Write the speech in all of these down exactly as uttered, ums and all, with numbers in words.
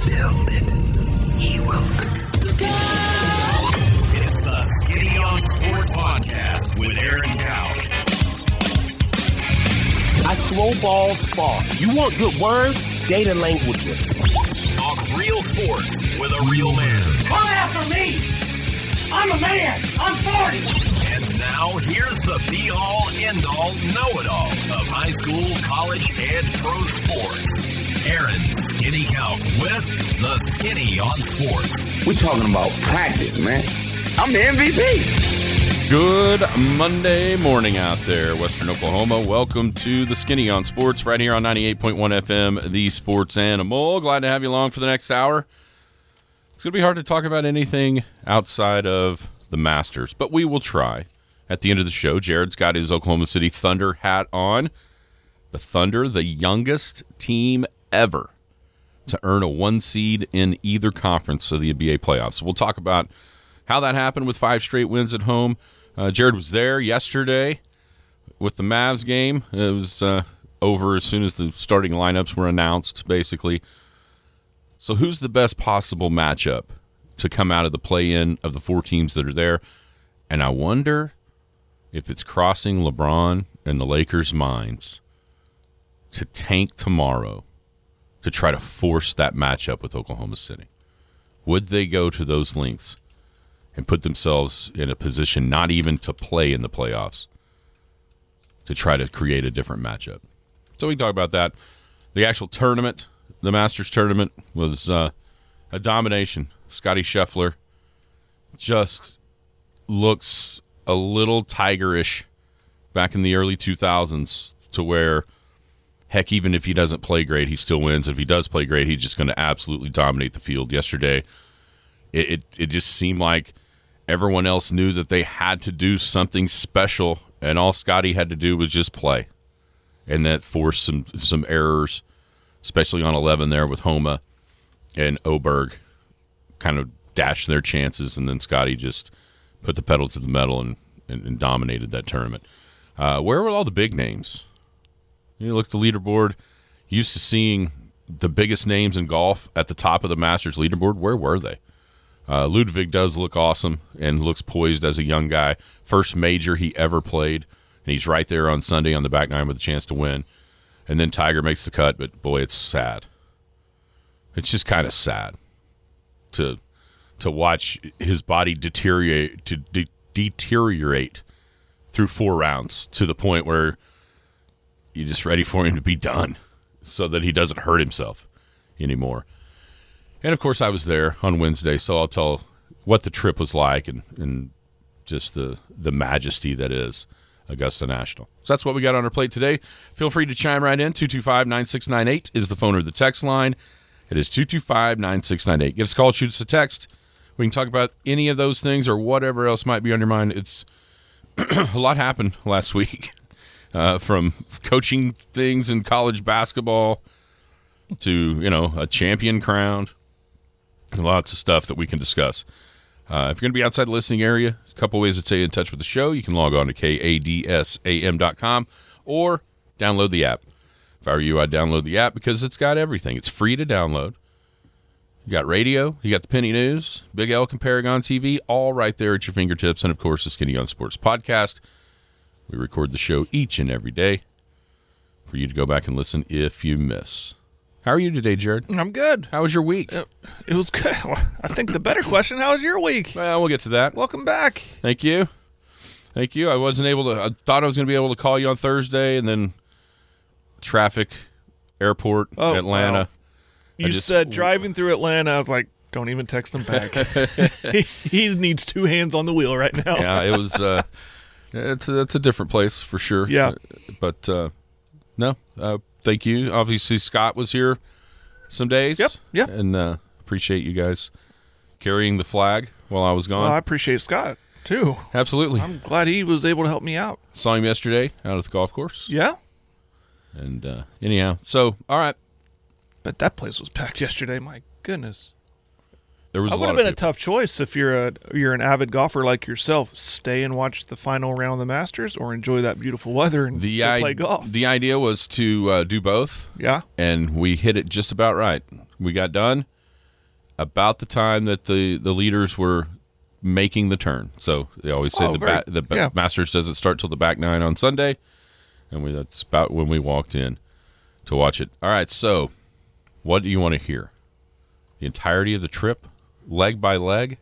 build it, he will. It's the Skinny on Sports Podcast with Aaron Cowk. I throw balls far. You want good words? Data language. Talk real sports with a real man. Come after me! I'm a man! I'm forty! And now, here's the be-all, end-all, know-it-all of high school, college, and pro sports. Aaron Skinny Cowk with the Skinny on Sports. We're talking about practice, man. I'm the M V P. Good Monday morning out there, Western Oklahoma. Welcome to the Skinny on Sports right here on ninety-eight point one F M, the Sports Animal. Glad to have you along for the next hour. It's going to be hard to talk about anything outside of the Masters, but we will try. At the end of the show, Jared's got his Oklahoma City Thunder hat on. The Thunder, the youngest team ever to earn a one seed in either conference of the N B A playoffs. So we'll talk about how that happened with five straight wins at home. Uh, Jared was there yesterday with the Mavs game. It was uh, over as soon as the starting lineups were announced, basically. So who's the best possible matchup to come out of the play-in of the four teams that are there? And I wonder if it's crossing LeBron and the Lakers' minds to tank tomorrow to try to force that matchup with Oklahoma City. Would they go to those lengths and put themselves in a position not even to play in the playoffs to try to create a different matchup? So we can talk about that. The actual tournament, the Masters tournament, was uh, a domination. Scottie Scheffler just looks a little tigerish back in the early two thousands to where, heck, even if he doesn't play great, he still wins. If he does play great, he's just going to absolutely dominate the field. Yesterday, it, it, it just seemed like everyone else knew that they had to do something special, and all Scottie had to do was just play. And that forced some some errors, especially on eleven there with Homa and Oberg, kind of dashed their chances, and then Scottie just put the pedal to the metal and, and, and dominated that tournament. Uh, where were all the big names? You look at the leaderboard, used to seeing the biggest names in golf at the top of the Masters leaderboard. Where were they? Uh, Ludwig does look awesome and looks poised as a young guy. First major he ever played, and he's right there on Sunday on the back nine with a chance to win. And then Tiger makes the cut, but boy, it's sad. It's just kind of sad to to watch his body deteriorate to de- deteriorate through four rounds to the point where you're just ready for him to be done so that he doesn't hurt himself anymore. And, of course, I was there on Wednesday, so I'll tell what the trip was like and, and just the, the majesty that is Augusta National. So that's what we got on our plate today. Feel free to chime right in. two two five, nine six nine eight is the phone or the text line. It is two two five, nine six nine eight. Give us a call, shoot us a text. We can talk about any of those things or whatever else might be on your mind. It's a lot happened last week, uh, from coaching things in college basketball to, you know, a champion crowned. Lots of stuff that we can discuss. Uh, if you're going to be outside the listening area, a couple ways to stay in touch with the show. You can log on to K A D S A M dot com or download the app. If I were you, I'd download the app because it's got everything. It's free to download. You got radio, you got the Penny News, Big Elk and Paragon T V, all right there at your fingertips. And, of course, the Skinny on Sports podcast. We record the show each and every day for you to go back and listen if you miss. How are you today, Jared? I'm good. How was your week? It, it was good. I think the better question, how was your week? Well, we'll get to that. Welcome back. Thank you. Thank you. I wasn't able to, I thought I was going to be able to call you on Thursday, and then traffic, airport, oh, Atlanta. Wow. You just, said driving through Atlanta, I was like, don't even text him back. he, he needs two hands on the wheel right now. Yeah, it was, uh, it's, a, it's a different place for sure. Yeah. But, uh, no, uh, thank you. Obviously, Scott was here some days. Yep, yep. And uh, appreciate you guys carrying the flag while I was gone. Well, I appreciate Scott, too. Absolutely. I'm glad he was able to help me out. Saw him yesterday out at the golf course. Yeah. And uh, anyhow, so, all right. But that place was packed yesterday. My goodness. There was I a would lot have been of a tough choice if you're a you're an avid golfer like yourself. Stay and watch the final round of the Masters, or enjoy that beautiful weather and the go I- play golf. The idea was to uh, do both. Yeah. And we hit it just about right. We got done, about the time that the, the leaders were making the turn. So they always say Oh, the very- ba- the yeah. Masters doesn't start till the back nine on Sunday, and we, that's about when we walked in to watch it. All right, so what do you want to hear? The entirety of the trip, leg by leg?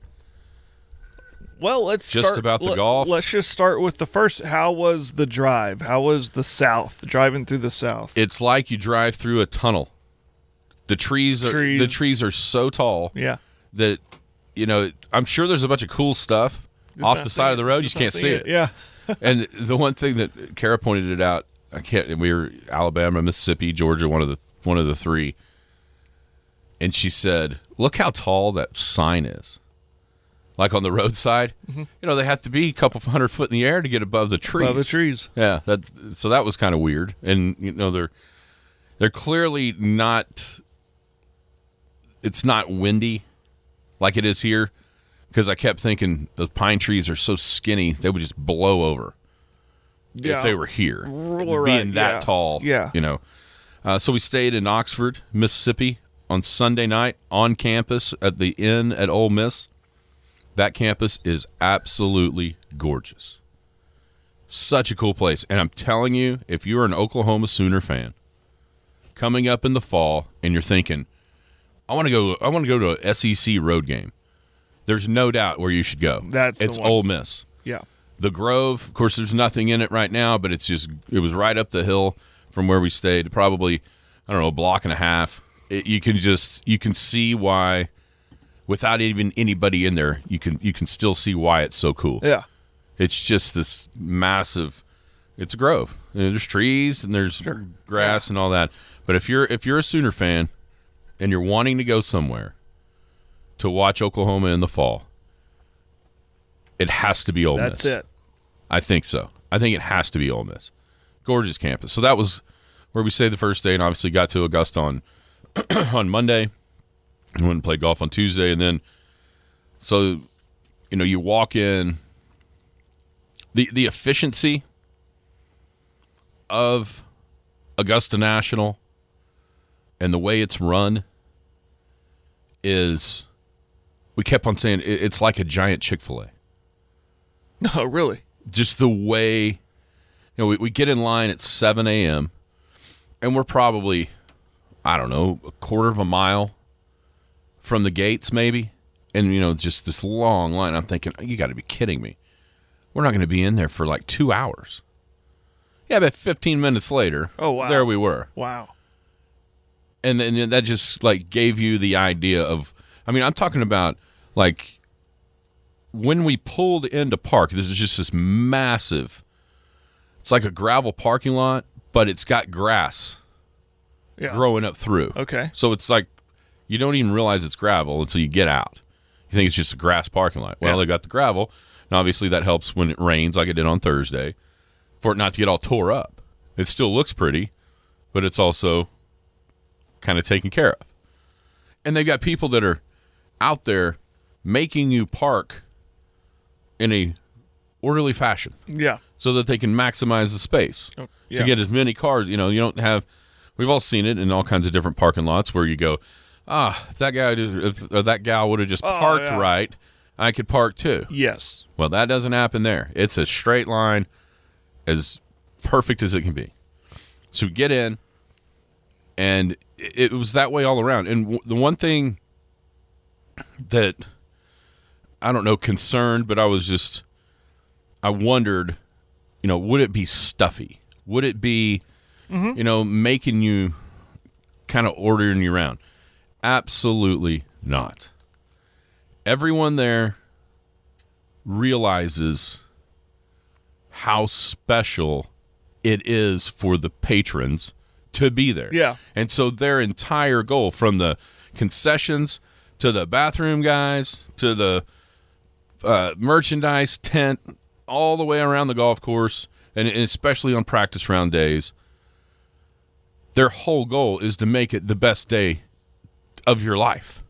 Well, let's Just start, about the let- golf? Let's just start with the first. How was the drive? How was the South? Driving through the South. It's like you drive through a tunnel. The trees are Trees. the trees are so tall Yeah. that you know. I'm sure there's a bunch of cool stuff Just off not the seeing side of the road. You Just just not can't see seeing it. Yeah. And the one thing that Kara pointed it out, I can't. We were Alabama, Mississippi, Georgia, one of the one of the three, and she said, "Look how tall that sign is." Like on the roadside, Mm-hmm. you know, they have to be a couple hundred foot in the air to get above the trees. Above the trees. Yeah, that so that was kind of weird, and you know they're they're clearly not. It's not windy like it is here, because I kept thinking those pine trees are so skinny they would just blow over Yeah. if they were here, Right, being that yeah. tall. Yeah. you know. Uh, so we stayed in Oxford, Mississippi, on Sunday night on campus at the Inn at Ole Miss. That campus is absolutely gorgeous. Such a cool place. And I'm telling you, if you're an Oklahoma Sooner fan, coming up in the fall and you're thinking, I want to go I want to go to an S E C road game, there's no doubt where you should go. That's the it's one. Ole Miss. Yeah. The Grove, of course, there's nothing in it right now, but it's just it was right up the hill from where we stayed, probably, I don't know, a block and a half. It, you can just you can see why, without even anybody in there, you can you can still see why it's so cool. Yeah. It's just this massive. It's a grove. You know, there's trees and there's grass and all that. But if you're if you're a Sooner fan and you're wanting to go somewhere to watch Oklahoma in the fall, it has to be Ole That's Miss. it. I think so. I think it has to be Ole Miss. Gorgeous campus. So that was where we stayed the first day, and obviously got to Augusta on on Monday. I went and played golf on Tuesday, and then so you know you walk in. The the efficiency of Augusta National and the way it's run is, we kept on saying, it, it's like a giant Chick-fil-A. Oh, really? Just the way, you know, we, we get in line at seven a.m. and we're probably, I don't know, a quarter of a mile from the gates maybe. And, you know, just this long line. I'm thinking, you got to be kidding me. We're not going to be in there for like two hours. Yeah, but fifteen minutes later, Oh, wow. there we were. Wow. And then that just like gave you the idea of, I mean, I'm talking about like when we pulled into park, this is just this massive, it's like a gravel parking lot, but it's got grass Yeah. growing up through. Okay. So it's like you don't even realize it's gravel until you get out. You think it's just a grass parking lot. Well, Yeah. they got the gravel, and obviously that helps when it rains like it did on Thursday for it not to get all tore up. It still looks pretty, but it's also kind of taken care of. And they've got people that are out there making you park in a orderly fashion Yeah. so that they can maximize the space Oh, to yeah. get as many cars. You know, you don't have, we've all seen it in all kinds of different parking lots where you go, ah, if that guy, if or that gal would have just Oh, parked yeah. right, I could park too. Yes. Well, that doesn't happen there. It's a straight line, as perfect as it can be. So we get in, and it, it was that way all around. And w- the one thing that, I don't know, concerned, but I was just, I wondered, you know, would it be stuffy? Would it be, Mm-hmm. you know, making you kind of ordering you around? Absolutely not. Everyone there realizes how special it is for the patrons to be there. Yeah. And so their entire goal, from the concessions to the bathroom guys to the uh, merchandise tent, all the way around the golf course, and especially on practice round days, their whole goal is to make it the best day of your life.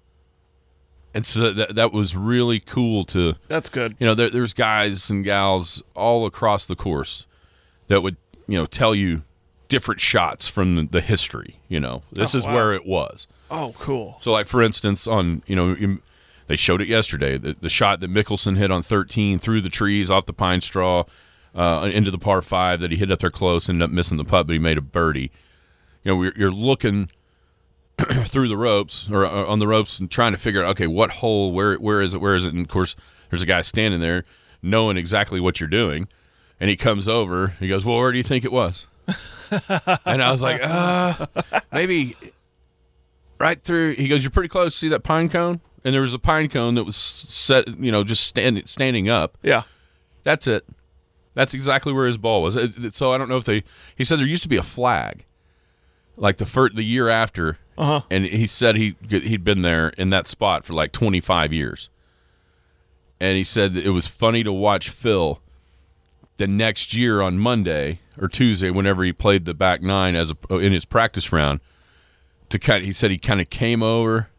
And so that that was really cool to, That's good. you know, there, there's guys and gals all across the course that would, you know, tell you different shots from the history. You know, this Oh, is wow. where it was. Oh, cool. So, like for instance, on you know, in, they showed it yesterday. The, the shot that Mickelson hit on thirteen through the trees off the pine straw uh, into the par five that he hit up there close, ended up missing the putt, but he made a birdie. You know, we're, you're looking through the ropes or uh, on the ropes and trying to figure out, okay, what hole, where where is it, where is it? And of course, there's a guy standing there knowing exactly what you're doing, and he comes over. He goes, "Well, where do you think it was?" And I was like, uh, maybe right through. He goes, "You're pretty close. See that pine cone?" And there was a pine cone that was set, you know, just stand, standing up. Yeah. That's it. That's exactly where his ball was. It, it, so I don't know if they. He said there used to be a flag, like the first, the year after, Uh-huh. and he said he he'd been there in that spot for like twenty-five years. And he said that it was funny to watch Phil the next year on Monday or Tuesday, whenever he played the back nine as a, in his practice round. To kind, he said he kind of came over,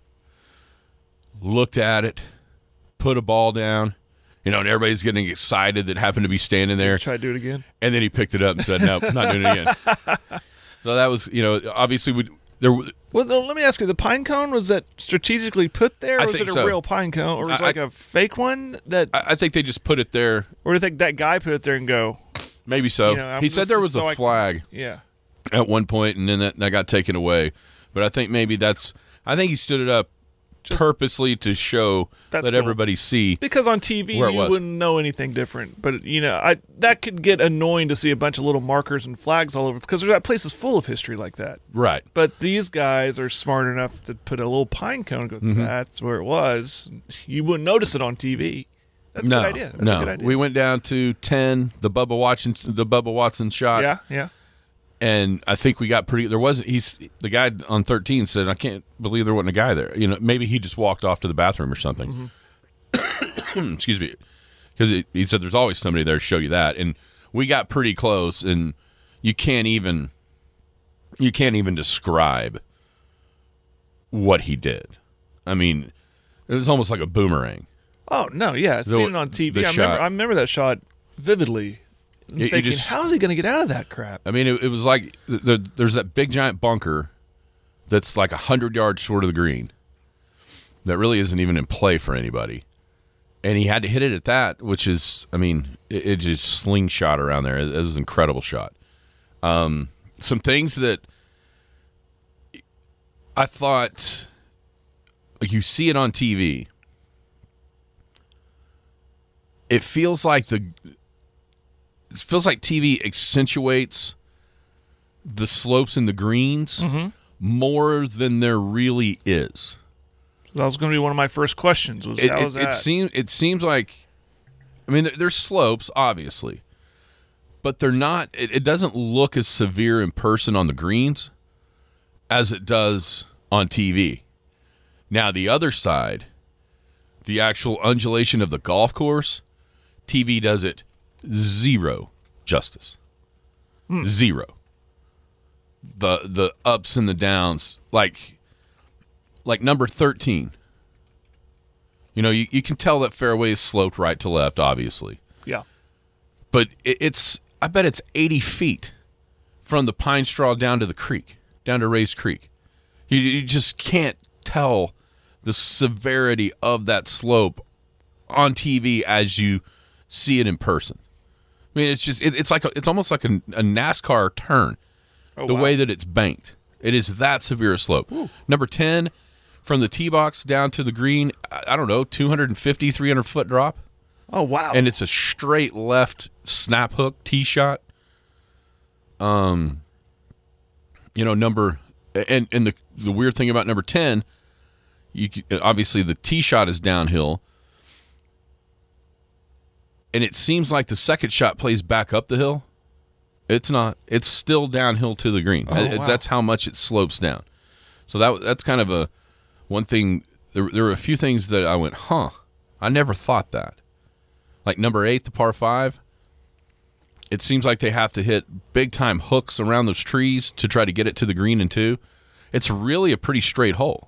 looked at it, put a ball down, you know, and everybody's getting excited that happened to be standing there. Try to do it again. And then he picked it up and said, "Nope, not doing it again." So that was, you know, obviously we there. Well, then let me ask you: the pine cone, was that strategically put there, or I was think it a so. real pine cone, or was it I- like a fake one that, I, I think they just put it there. or do you think that guy put it there and go, Maybe so. You know, I'm he said just- there was so a I- flag yeah, at one point, and then that, that got taken away. But I think maybe that's. I think he stood it up Just- purposely to show That's let cool. everybody see. because on T V Where it you was. wouldn't know anything different. But you know, I that could get annoying to see a bunch of little markers and flags all over because that place is full of history like that. Right. But these guys are smart enough to put a little pine cone. And go, Mm-hmm. that's where it was. You wouldn't notice it on T V. That's no, a good idea. That's no. a good idea. We went down to ten. The Bubba Watson, the Bubba Watson shot. yeah, yeah. And I think we got pretty. There wasn't. He's the guy on thirteen said, "I can't believe there wasn't a guy there." You know, maybe he just walked off to the bathroom or something. Mm-hmm. Excuse me, because he, he said there's always somebody there to show you that. And we got pretty close, and you can't even you can't even describe what he did. I mean, it was almost like a boomerang. Oh no, yeah, I've The- seen it on T V. the I remember, shot. I remember that shot vividly. I'm You- you thinking, just- how is he going to get out of that crap? I mean, it, it was like th- th- there's that big giant bunker that's like a hundred yards short of the green that really isn't even in play for anybody, and he had to hit it at that, which is, I mean, it, it just slingshot around there. It, it was an incredible shot. Um, some things that I thought, like you see it on T V, it feels like the. It feels like T V accentuates the slopes and the greens more than there really is. That was going to be one of my first questions. Was It, how it, was it that? seems it seems like, I mean, there- there's slopes obviously, but they're not. It, it doesn't look as severe in person on the greens as it does on T V. Now the other side, the actual undulation of the golf course, T V does it zero justice. Zero. The the ups and the downs, like like number thirteen. You know, you, you can tell that fairway is sloped right to left, obviously. yeah. But it, it's I bet it's eighty feet from the pine straw down to the creek, down to Rays Creek. You, you just can't tell the severity of that slope on T V as you see it in person. I mean, it's just it, it's like a, it's almost like a, a NASCAR turn, Oh, the wow. way that it's banked. It is that severe a slope. Number ten, from the tee box down to the green, I, I don't know, two fifty, three hundred foot drop, Oh wow. and it's a straight left snap hook tee shot. Um, you know, number and and the the weird thing about number ten, you c- obviously the tee shot is downhill. And it seems like the second shot plays back up the hill. It's not. It's still downhill to the green. Oh, It's- wow. That's how much it slopes down. So that that's kind of a one thing. There, there were a few things that I went, huh, I never thought that. Like number eight, the par five, it seems like they have to hit big-time hooks around those trees to try to get it to the green in two. It's really a pretty straight hole.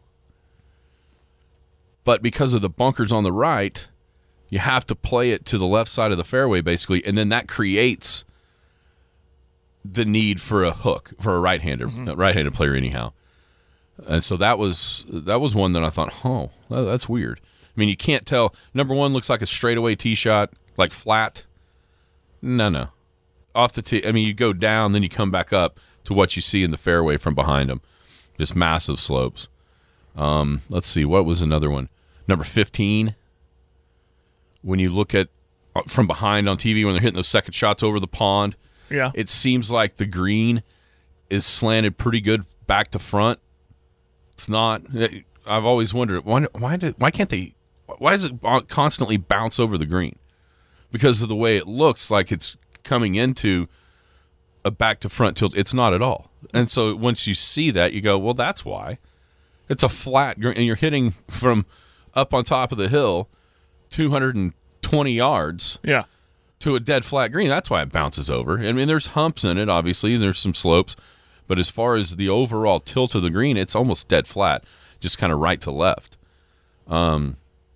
But because of the bunkers on the right, you have to play it to the left side of the fairway, basically, and then that creates the need for a hook for a right-hander, mm-hmm. a right-handed player anyhow. And so that was that was one that I thought, oh, that's weird. I mean, you can't tell. Number one looks like a straightaway tee shot, like flat. No, no. Off the tee. I mean, you go down, then you come back up to what you see in the fairway from behind them. Just massive slopes. Um, let's see. What was another one? Number fifteen. When you look at from behind on T V when they're hitting those second shots over the pond, yeah, it seems like the green is slanted pretty good back to front. It's not. I've always wondered why why did why can't they why does it constantly bounce over the green? Because of the way it looks like it's coming into a back to front tilt. It's not at all. And so once you see that, you go, well, that's why. It's a flat, and you're hitting from up on top of the hill, two hundred twenty yards, yeah, to a dead flat green. That's why it bounces over. I mean, there's humps in it, obviously. There's some slopes. But as far as the overall tilt of the green, it's almost dead flat, just kind of right to left. Um,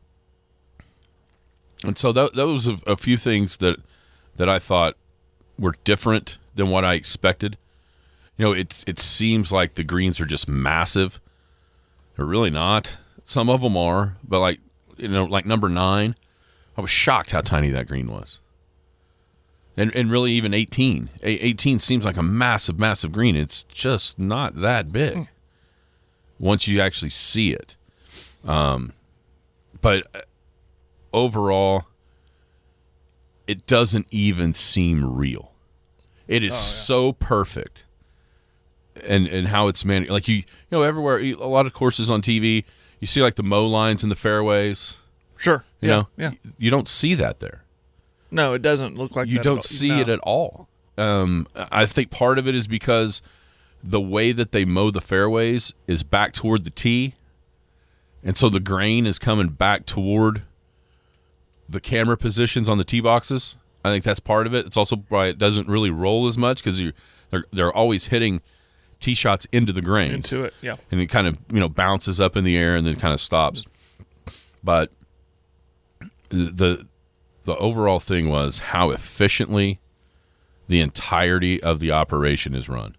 and so that, those are a few things that that I thought were different than what I expected. You know, it it seems like the greens are just massive. They're really not. Some of them are, but like you know, like number nine, I was shocked how tiny that green was. And and really even eighteen. eighteen seems like a massive, massive green. It's just not that big once you actually see it. Um, but overall, it doesn't even seem real. It is oh, yeah. so perfect. And and how it's managed. Like, you, you know, everywhere, a lot of courses on T V, you see like the mow lines in the fairways. Sure. You yeah, know, yeah. You don't see that there. No, it doesn't look like you that don't at see no. it at all. Um, I think part of it is because the way that they mow the fairways is back toward the tee, and so the grain is coming back toward the camera positions on the tee boxes. I think that's part of it. It's also why it doesn't really roll as much because they're they're always hitting tee shots into the grain, into it, yeah, and it kind of you know bounces up in the air and then kind of stops. But the The overall thing was how efficiently the entirety of the operation is run,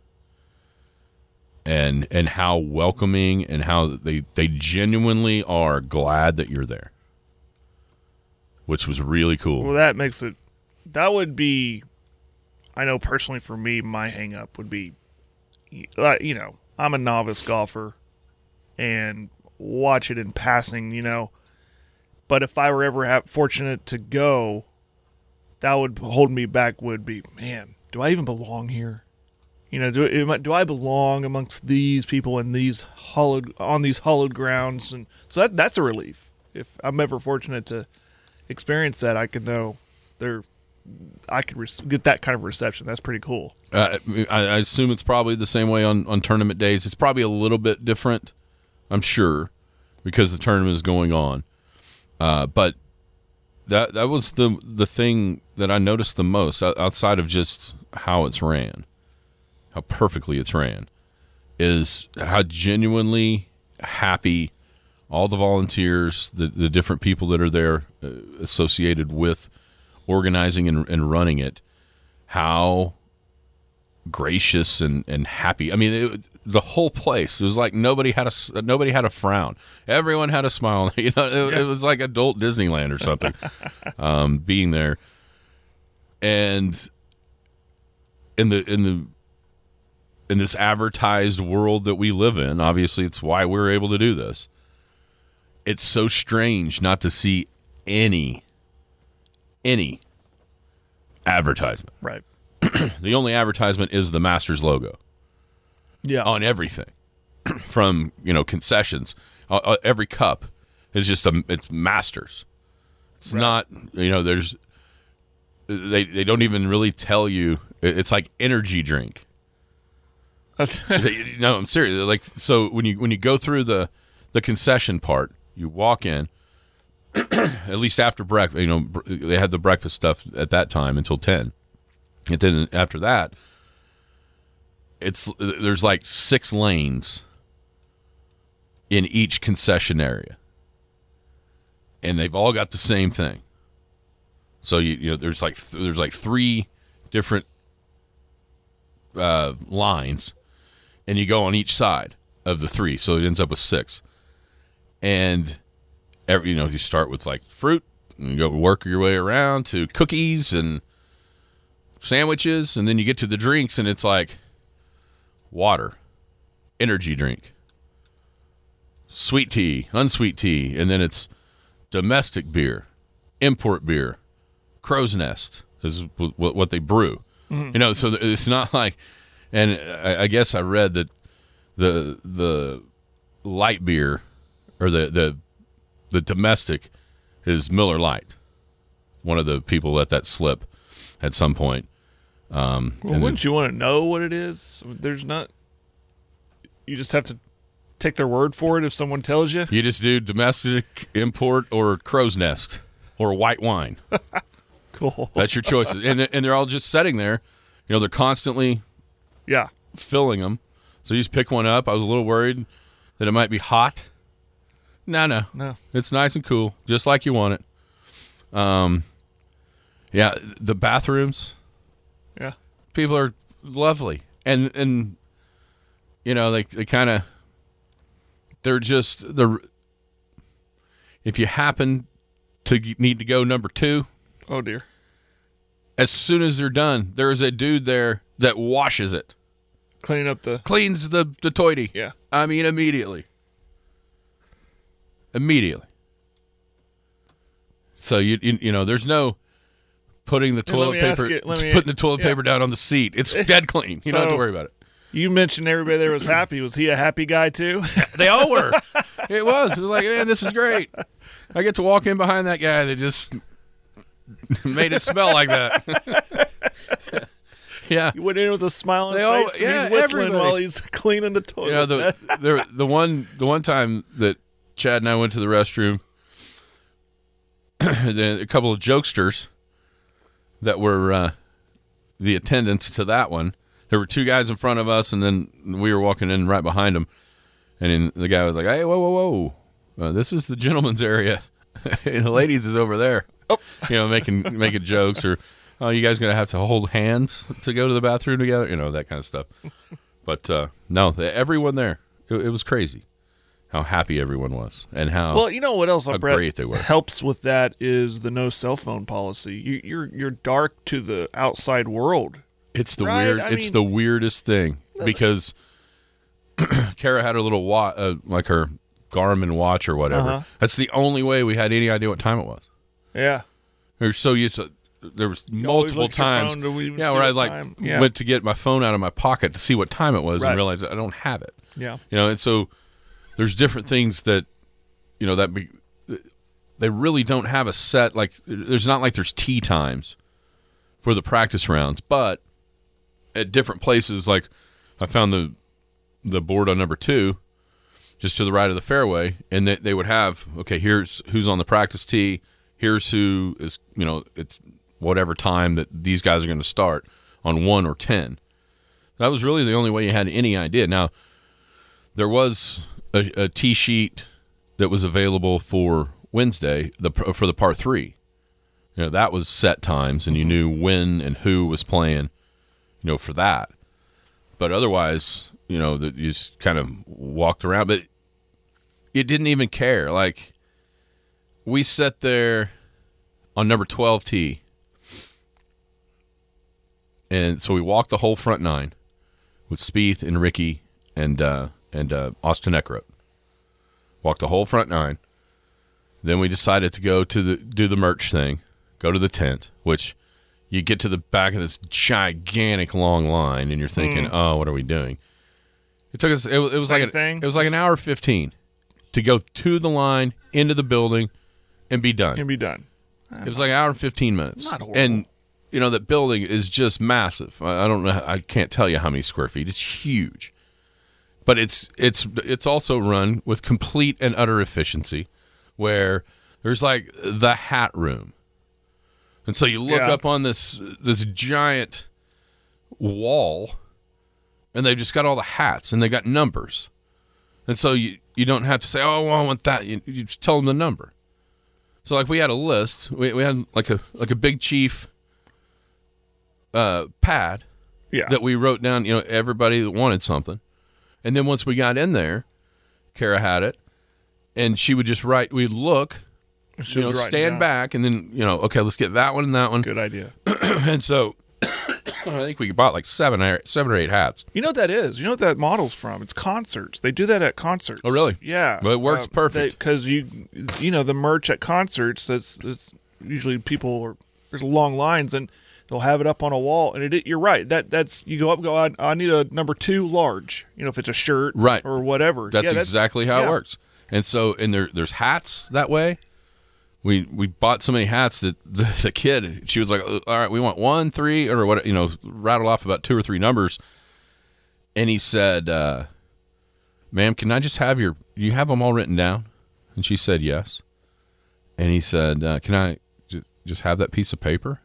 and and how welcoming and how they, they genuinely are glad that you're there, which was really cool. Well, that makes it – that would be – I know personally for me, my hang-up would be, you know, I'm a novice golfer and watch it in passing, you know. But if I were ever have, fortunate to go, that would hold me back. Would be, man, do I even belong here? You know, do do I belong amongst these people in these hollowed on these hollowed grounds? And so that that's a relief. If I'm ever fortunate to experience that, I could know there, I could re- get that kind of reception. That's pretty cool. Uh, I, I assume it's probably the same way on, on tournament days. It's probably a little bit different, I'm sure, because the tournament is going on. Uh, but that that was the the thing that I noticed the most, outside of just how it's ran, how perfectly it's ran, is how genuinely happy all the volunteers, the, the different people that are there uh, associated with organizing and, and running it, how gracious and, and happy. I mean, it, the whole place, it was like nobody had a nobody had a frown. Everyone had a smile. You know, it, yeah. it was like adult Disneyland or something. um, being there, and in the in the in this advertised world that we live in, obviously, it's why we're able to do this. It's so strange not to see any any advertisement. Right. The only advertisement is the Masters logo. Yeah. On everything, from you know concessions, uh, every cup is just a it's Masters. It's right. not you know there's they they don't even really tell you. It's like energy drink. they, no, I'm serious. Like so when you when you go through the the concession part, you walk in. At least after breakfast, you know they had the breakfast stuff at that time until ten. And then after that, it's there's like six lanes in each concession area, and they've all got the same thing. So you, you know there's like th- there's like three different uh, lines, and you go on each side of the three, so it ends up with six. And every, you know, you start with like fruit, and you go work your way around to cookies and sandwiches, and then you get to the drinks, and it's like water, energy drink, sweet tea, unsweet tea, and then it's domestic beer, import beer, crow's nest is what they brew. Mm-hmm. You know, so it's not like, and I, I guess I read that the the light beer or the the the domestic is Miller Lite. One of the people let that slip at some point. Um, well, wouldn't then, you want to know what it is? There's not. You just have to take their word for it if someone tells you. You just do domestic, import, or crow's nest, or white wine. Cool. That's your choices, and and they're all just sitting there. You know, they're constantly, yeah, filling them. So you just pick one up. I was a little worried that it might be hot. No, no, no. It's nice and cool, just like you want it. Um, yeah, the bathrooms. Yeah, people are lovely, and and you know they they kind of they're just the. If you happen to need to go number two. Oh, dear. As soon as they're done, there is a dude there that washes it. Cleaning up the... Cleans the, the toity. Yeah. I mean, immediately. Immediately. So, you you, you know, there's no putting the toilet paper you, putting me, the toilet yeah. paper down on the seat. It's dead clean. You so, don't have to worry about it. You mentioned everybody there was happy. Was he a happy guy, too? They all were. It was. It was like, man, this is great. I get to walk in behind that guy that just... made it smell like that. Yeah, you went in with a smile on his all, face. Yeah, and he's whistling everybody. while he's cleaning the toilet. You know, the, the the one the one time that Chad and I went to the restroom, then a couple of jokesters that were uh, the attendants to that one. There were two guys in front of us, and then we were walking in right behind them. And then the guy was like, "Hey, whoa, whoa, whoa! Uh, this is the gentleman's area, and the ladies is over there." Oh. You know, making making jokes, or oh, you guys gonna have to hold hands to go to the bathroom together, you know, that kind of stuff. But uh, no, everyone there, it, it was crazy how happy everyone was, and how well, you know what else, how Brett, great they were. Helps with that is the no cell phone policy. You, you're you're dark to the outside world. It's the right? weird. I it's mean, the weirdest thing because Kara had her little watch, uh, like her Garmin watch or whatever. Uh-huh. That's the only way we had any idea what time it was. Yeah. We were so used to, there was multiple times, yeah, where I like yeah. went to get my phone out of my pocket to see what time it was right. and realized I don't have it. Yeah, you know, and so there's different things that, you know, that be, they really don't have a set, like there's not like there's tee times for the practice rounds, but at different places, like I found the the board on number two, just to the right of the fairway, and they, they would have, okay, here's who's on the practice tee. Here's who is, you know, it's whatever time that these guys are going to start on one or ten. That was really the only way you had any idea. Now, there was a, a tee sheet that was available for Wednesday, the for the par three. You know, that was set times, and you knew when and who was playing, you know, for that. But otherwise, you know, that you just kind of walked around. But you didn't even care. Like, we sat there on number twelve tee, and so we walked the whole front nine with Spieth and Ricky and uh, and uh, Austin Eckroat. Walked the whole front nine. Then we decided to go to the do the merch thing, go to the tent, which you get to the back of this gigantic long line, and you're thinking, mm. "Oh, what are we doing?" It took us. It, it was Same like a, thing. it was like an hour fifteen to go to the line, into the building, and be done. And be done. It was like an hour and fifteen minutes. Not horrible. And you know, that building is just massive. I, I don't know. I can't tell you how many square feet. It's huge. But it's it's it's also run with complete and utter efficiency, where there's like the hat room, and so you look yeah. up on this this giant wall, and they've just got all the hats, and they got numbers, and so you you don't have to say, oh, I want that. You, you just tell them the number. So like we had a list. We we had like a like a Big Chief uh, pad Yeah. that we wrote down, you know, everybody that wanted something. And then once we got in there, Kara had it, and she would just write, we'd look, She you know, was writing stand down. back, and then, you know, okay, let's get that one and that one. Good idea. And so I think we bought like seven or, seven or eight hats. You know what that is? You know what that model's from? It's concerts. They do that at concerts. Oh, really? Yeah. Well, it works perfect. Because you, you know, the merch at concerts, that's, that's usually people are, there's long lines, and they'll have it up on a wall. And it, you're right. That that's you go up, and go. I, I need a number two large. You know, if it's a shirt, Right. or whatever. That's, Yeah, exactly how yeah. it works. And so, and there, there's hats that way. We we bought so many hats that the, the kid, she was like, all right, we want one, three, or what, you know, rattle off about two or three numbers. And he said, uh, ma'am, can I just have your, do you have them all written down? And she said, yes. And he said, uh, can I just, just have that piece of paper?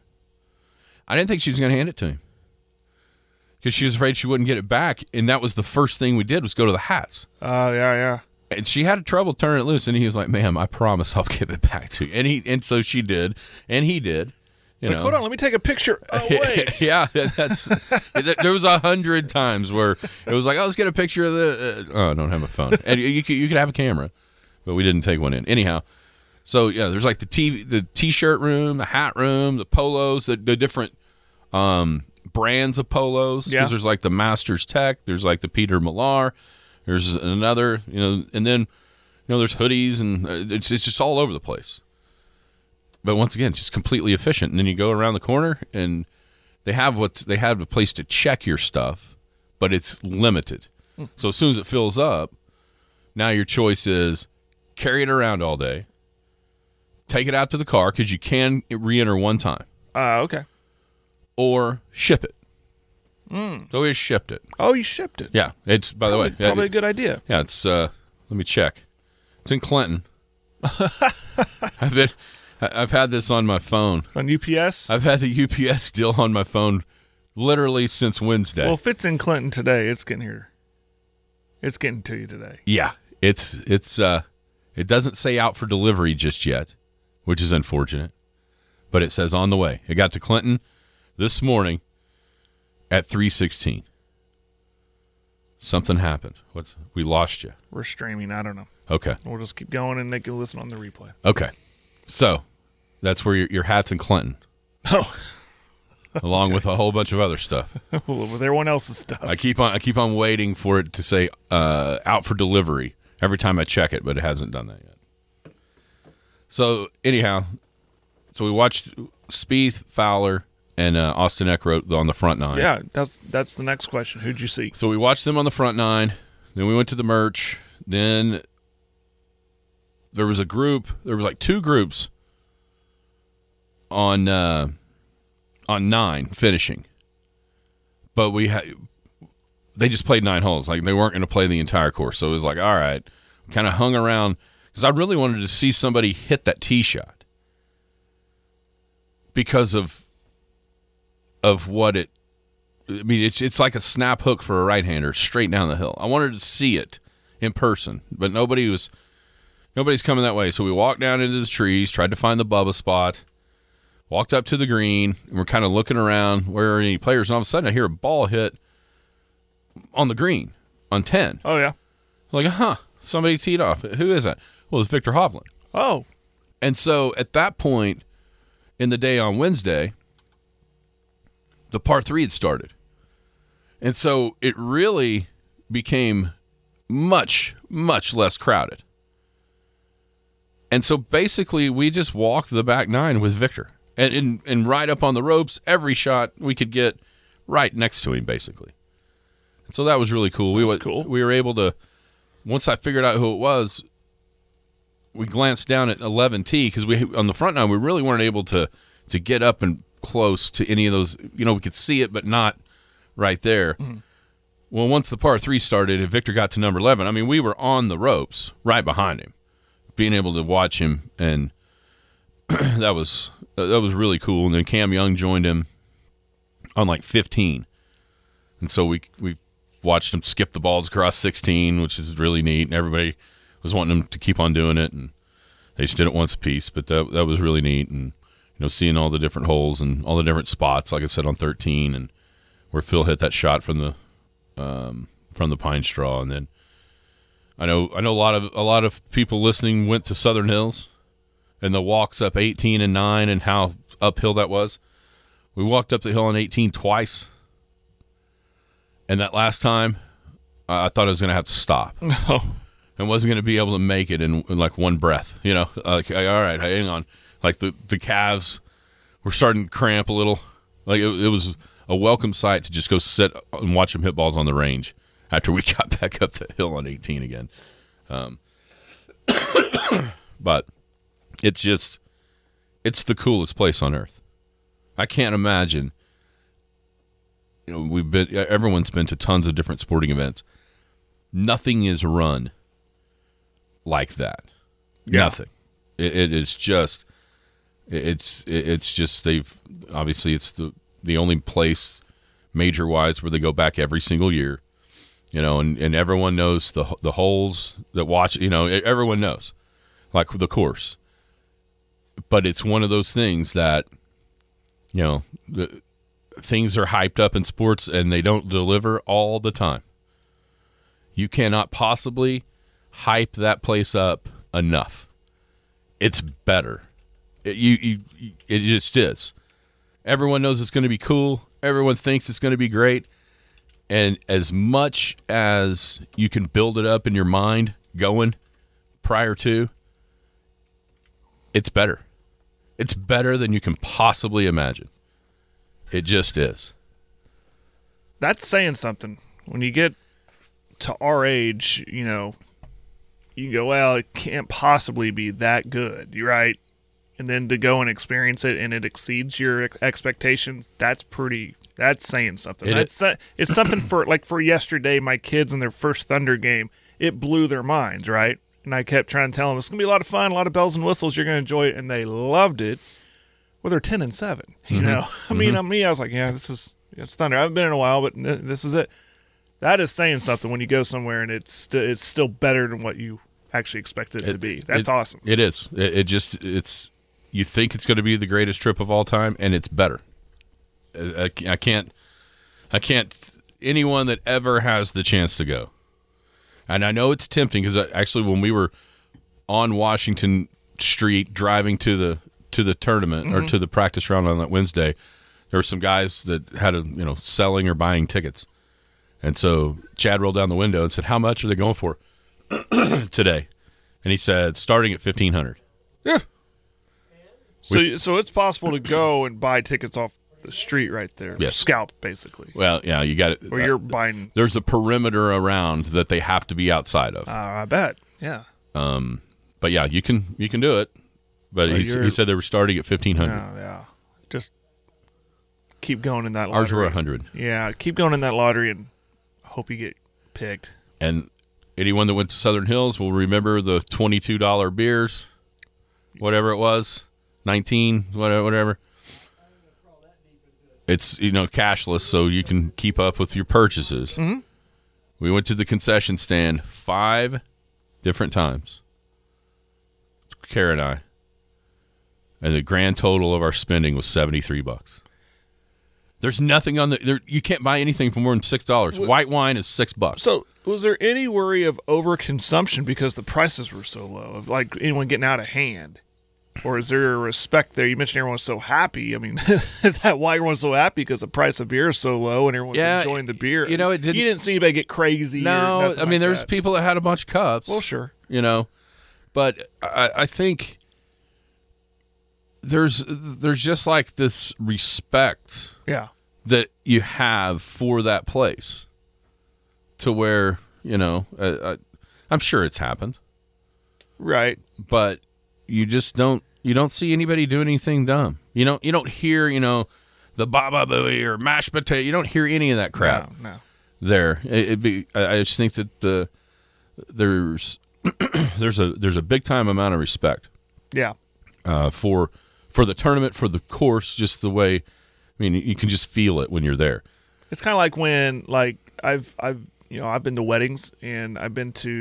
I didn't think she was going to hand it to him because she was afraid she wouldn't get it back. And that was the first thing we did was go to the hats. Oh, yeah, yeah. And she had trouble turning it loose, and he was like, "Ma'am, I promise I'll give it back to you." And he, and so she did, and he did. You Like, know, hold on, let me take a picture. Oh, wait. yeah, that's. There was a hundred times where it was like, "Oh, let's get a picture of the." Uh, oh, I don't have a phone, and you, you could you could have a camera, but we didn't take one in. Anyhow, so yeah, there's like the T the T-shirt room, the hat room, the polos, the, the different um, brands of polos. Yeah. Because there's like the Masters Tech, there's like the Peter Millar. There's another, you know, and then, you know, there's hoodies, and it's it's just all over the place. But once again, it's just completely efficient. And then you go around the corner, and they have what they have a place to check your stuff, but it's limited. Mm. So as soon as it fills up, now your choice is carry it around all day, take it out to the car because you can re-enter one time, Uh, okay. or ship it. Mm. So we just shipped it. Oh, you shipped it. Yeah, it's by Probably, the way, probably yeah, a good idea. Yeah, it's. Uh, let me check. It's in Clinton. I've been. I've had this on my phone. It's on U P S. I've had the U P S deal on my phone literally since Wednesday. Well, if it's in Clinton today, it's getting here. It's getting to you today. Yeah, it's it's. Uh, it doesn't say out for delivery just yet, which is unfortunate, but it says on the way. It got to Clinton this morning at three sixteen. Something happened. What's we lost you? We're streaming. I don't know. Okay. We'll just keep going, and they can listen on the replay. Okay. So that's where your, your hat's in Clinton, Oh, along with a whole bunch of other stuff. with everyone else's stuff. I keep on I keep on waiting for it to say uh, out for delivery every time I check it, but it hasn't done that yet. So anyhow, so we watched Spieth, Fowler, and uh, Austin Eckroat on the front nine. Yeah, that's that's the next question. Who'd you see? So we watched them on the front nine. Then we went to the merch. Then there was a group. There was like two groups on uh, on nine finishing, but we had they just played nine holes. Like they weren't going to play the entire course. So it was like, all right, kind of hung around because I really wanted to see somebody hit that tee shot because of. Of what it, I mean, it's it's like a snap hook for a right-hander straight down the hill. I wanted to see it in person, but nobody was, nobody's coming that way. So we walked down into the trees, tried to find the Bubba spot, walked up to the green, and we're kind of looking around where are any players. And all of a sudden, I hear a ball hit on the green on ten. Oh yeah. Like, huh? Somebody teed off. Who is that? Well, it's Victor Hovland. Oh, And so at that point in the day on Wednesday, the par three had started. And so it really became much, much less crowded. And so basically we just walked the back nine with Victor. And, and, and right up on the ropes, every shot we could get right next to him, basically. And so that was really cool. We, was wa- cool. we were able to, once I figured out who it was, we glanced down at eleven T because we on the front nine, we really weren't able to to get up and close to any of those. You know, we could see it, but not right there. Mm-hmm. Well, once the par three started and Victor got to number eleven, I mean, we were on the ropes right behind him, being able to watch him, and that was that was really cool. And then Cam Young joined him on like fifteen, and so we we watched him skip the balls across sixteen, which is really neat. And everybody was wanting him to keep on doing it, and they just did it once a piece. But that that was really neat, and you know, seeing all the different holes and all the different spots, like I said, on thirteen, and where Phil hit that shot from the um, from the pine straw, and then I know I know a lot of a lot of people listening went to Southern Hills, and the walks up eighteen and nine, and how uphill that was. We walked up the hill on eighteen twice, and that last time, uh, I thought I was going to have to stop. No. And wasn't going to be able to make it in, in like one breath, you know. Like, all right, hang on. Like the, the calves were starting to cramp a little. Like it, it was a welcome sight to just go sit and watch them hit balls on the range after we got back up the hill on eighteen again. Um, but it's just, it's the coolest place on earth. I can't imagine. You know, we've been. Everyone's been to tons of different sporting events. Nothing is run like that. Yeah. Nothing. It, it is just. It's it's just they've obviously it's the the only place major wise where they go back every single year, you know, and, and everyone knows the the holes that watch. You know, everyone knows, like the course. But it's one of those things that, you know, the, things are hyped up in sports and they don't deliver all the time. You cannot possibly hype that place up enough. It's better. It, you, you, it just is. Everyone knows it's going to be cool. Everyone thinks it's going to be great. And as much as you can build it up in your mind going prior to, it's better. It's better than you can possibly imagine. It just is. That's saying something. When you get to our age, you know, you go, well, it can't possibly be that good. You're right. And then to go and experience it and it exceeds your ex- expectations, that's pretty, that's saying something. It That's uh, It's something for, like for yesterday, my kids in their first Thunder game, it blew their minds, right? And I kept trying to tell them, it's going to be a lot of fun, a lot of bells and whistles, you're going to enjoy it. And they loved it. Well, they're ten and seven, you Mm-hmm. know? I mean, mm-hmm. I mean, I was like, yeah, this is, it's Thunder. I haven't been in a while, but this is it. That is saying something when you go somewhere and it's st- it's still better than what you actually expected it, it to be. That's it, awesome. It is. It, it just, it's, you think it's going to be the greatest trip of all time, and it's better. I, I can't, I can't, anyone that ever has the chance to go. And I know it's tempting because actually when we were on Washington Street driving to the to the tournament mm-hmm. or to the practice round on that Wednesday, there were some guys that had a, you know, selling or buying tickets. And so Chad rolled down the window and said, how much are they going for today? And he said, starting at fifteen hundred dollars. Yeah. So, we, so it's possible to go and buy tickets off the street right there. Yes. Scalp, basically. Well, yeah, you got it. Or you're buying. There's a perimeter around that they have to be outside of. Uh, I bet. Yeah. Um, but yeah, you can you can do it. But he, he said they were starting at fifteen hundred. Yeah, yeah. Just keep going in that lottery. Ours were a hundred. Yeah, keep going in that lottery and hope you get picked. And anyone that went to Southern Hills will remember the twenty-two dollar beers, whatever it was, nineteen, whatever. whatever. It's, you know, cashless, so you can keep up with your purchases. Mm-hmm. We went to the concession stand five different times, Kara and I, and the grand total of our spending was seventy-three bucks. There's nothing on the there. You can't buy anything for more than six dollars. White wine is six bucks. So, was there any worry of overconsumption because the prices were so low, of like anyone getting out of hand? Or is there a respect there? You mentioned everyone's so happy. I mean, is that why everyone's so happy? Because the price of beer is so low and everyone's yeah, enjoying the beer. You know, it didn't, you didn't see anybody get crazy. No, or I mean, like there's that. people that had a bunch of cups. Well, sure. You know, but I, I think there's there's just like this respect yeah. that you have for that place to where, you know, I, I, I'm sure it's happened. Right. But you just don't you don't see anybody do anything dumb. You don't you don't hear, you know, the Baba Booey or mashed potato. You don't hear any of that crap. No, no. There. It, it'd be I just think that the there's there's a there's a big time amount of respect. Yeah. Uh, for for the tournament, for the course, just the way, I mean, you can just feel it when you're there. It's kind of like when, like, I've I've you know I've been to weddings and I've been to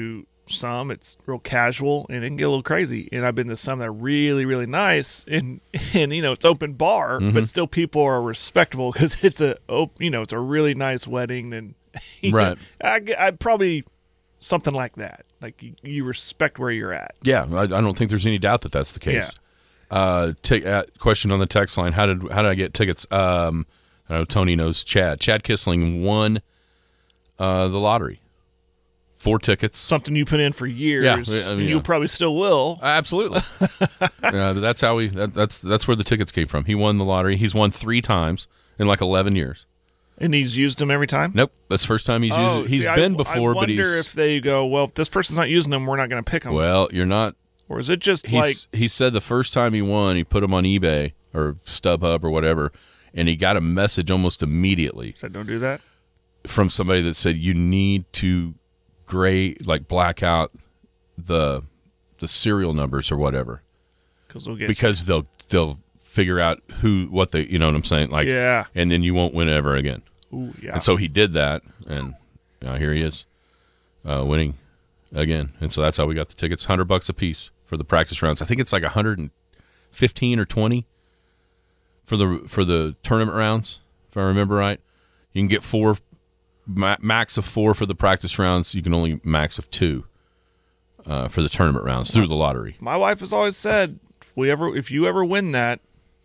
some it's real casual, and it can get a little crazy. And I've been to some that are really, really nice, and and you know it's open bar, Mm-hmm. but still people are respectable because it's a op- you know it's a really nice wedding, and you Right. know, I I probably something like that. Like you, you respect where you're at. Yeah, I, I don't think there's any doubt that that's the case. Uh, t- uh, question on the text line: How did how did I get tickets? Um, I know Tony knows Chad. Chad Kissling won uh, the lottery. Four tickets. Something you put in for years. Yeah, I mean, and you yeah. probably still will. Absolutely. uh, that's how we. That, that's that's where the tickets came from. He won the lottery. He's won three times in like eleven years. And he's used them every time? Nope, that's the first time he's Oh, used it. He's see, been I, before, I but he's wonder if they go, well, if this person's not using them, we're not going to pick them. well. You're not. Or is it just He's, like, he said the first time he won, he put them on eBay or StubHub or whatever, and he got a message almost immediately said don't do that? from somebody that said you need to gray like black out the the serial numbers or whatever Cause we'll get because they'll they'll figure out who what they you know what I'm saying like Yeah. and then you won't win ever again. Ooh, yeah. And so he did that, and now here he is uh, winning again. And so that's how we got the tickets, hundred bucks a piece for the practice rounds. I think it's like a hundred and fifteen or twenty for the for the tournament rounds, if I remember right. You can get four ma- max of four for the practice rounds. You can only max of two uh, for the tournament rounds through the lottery. My wife has always said, if we ever, if you ever win that,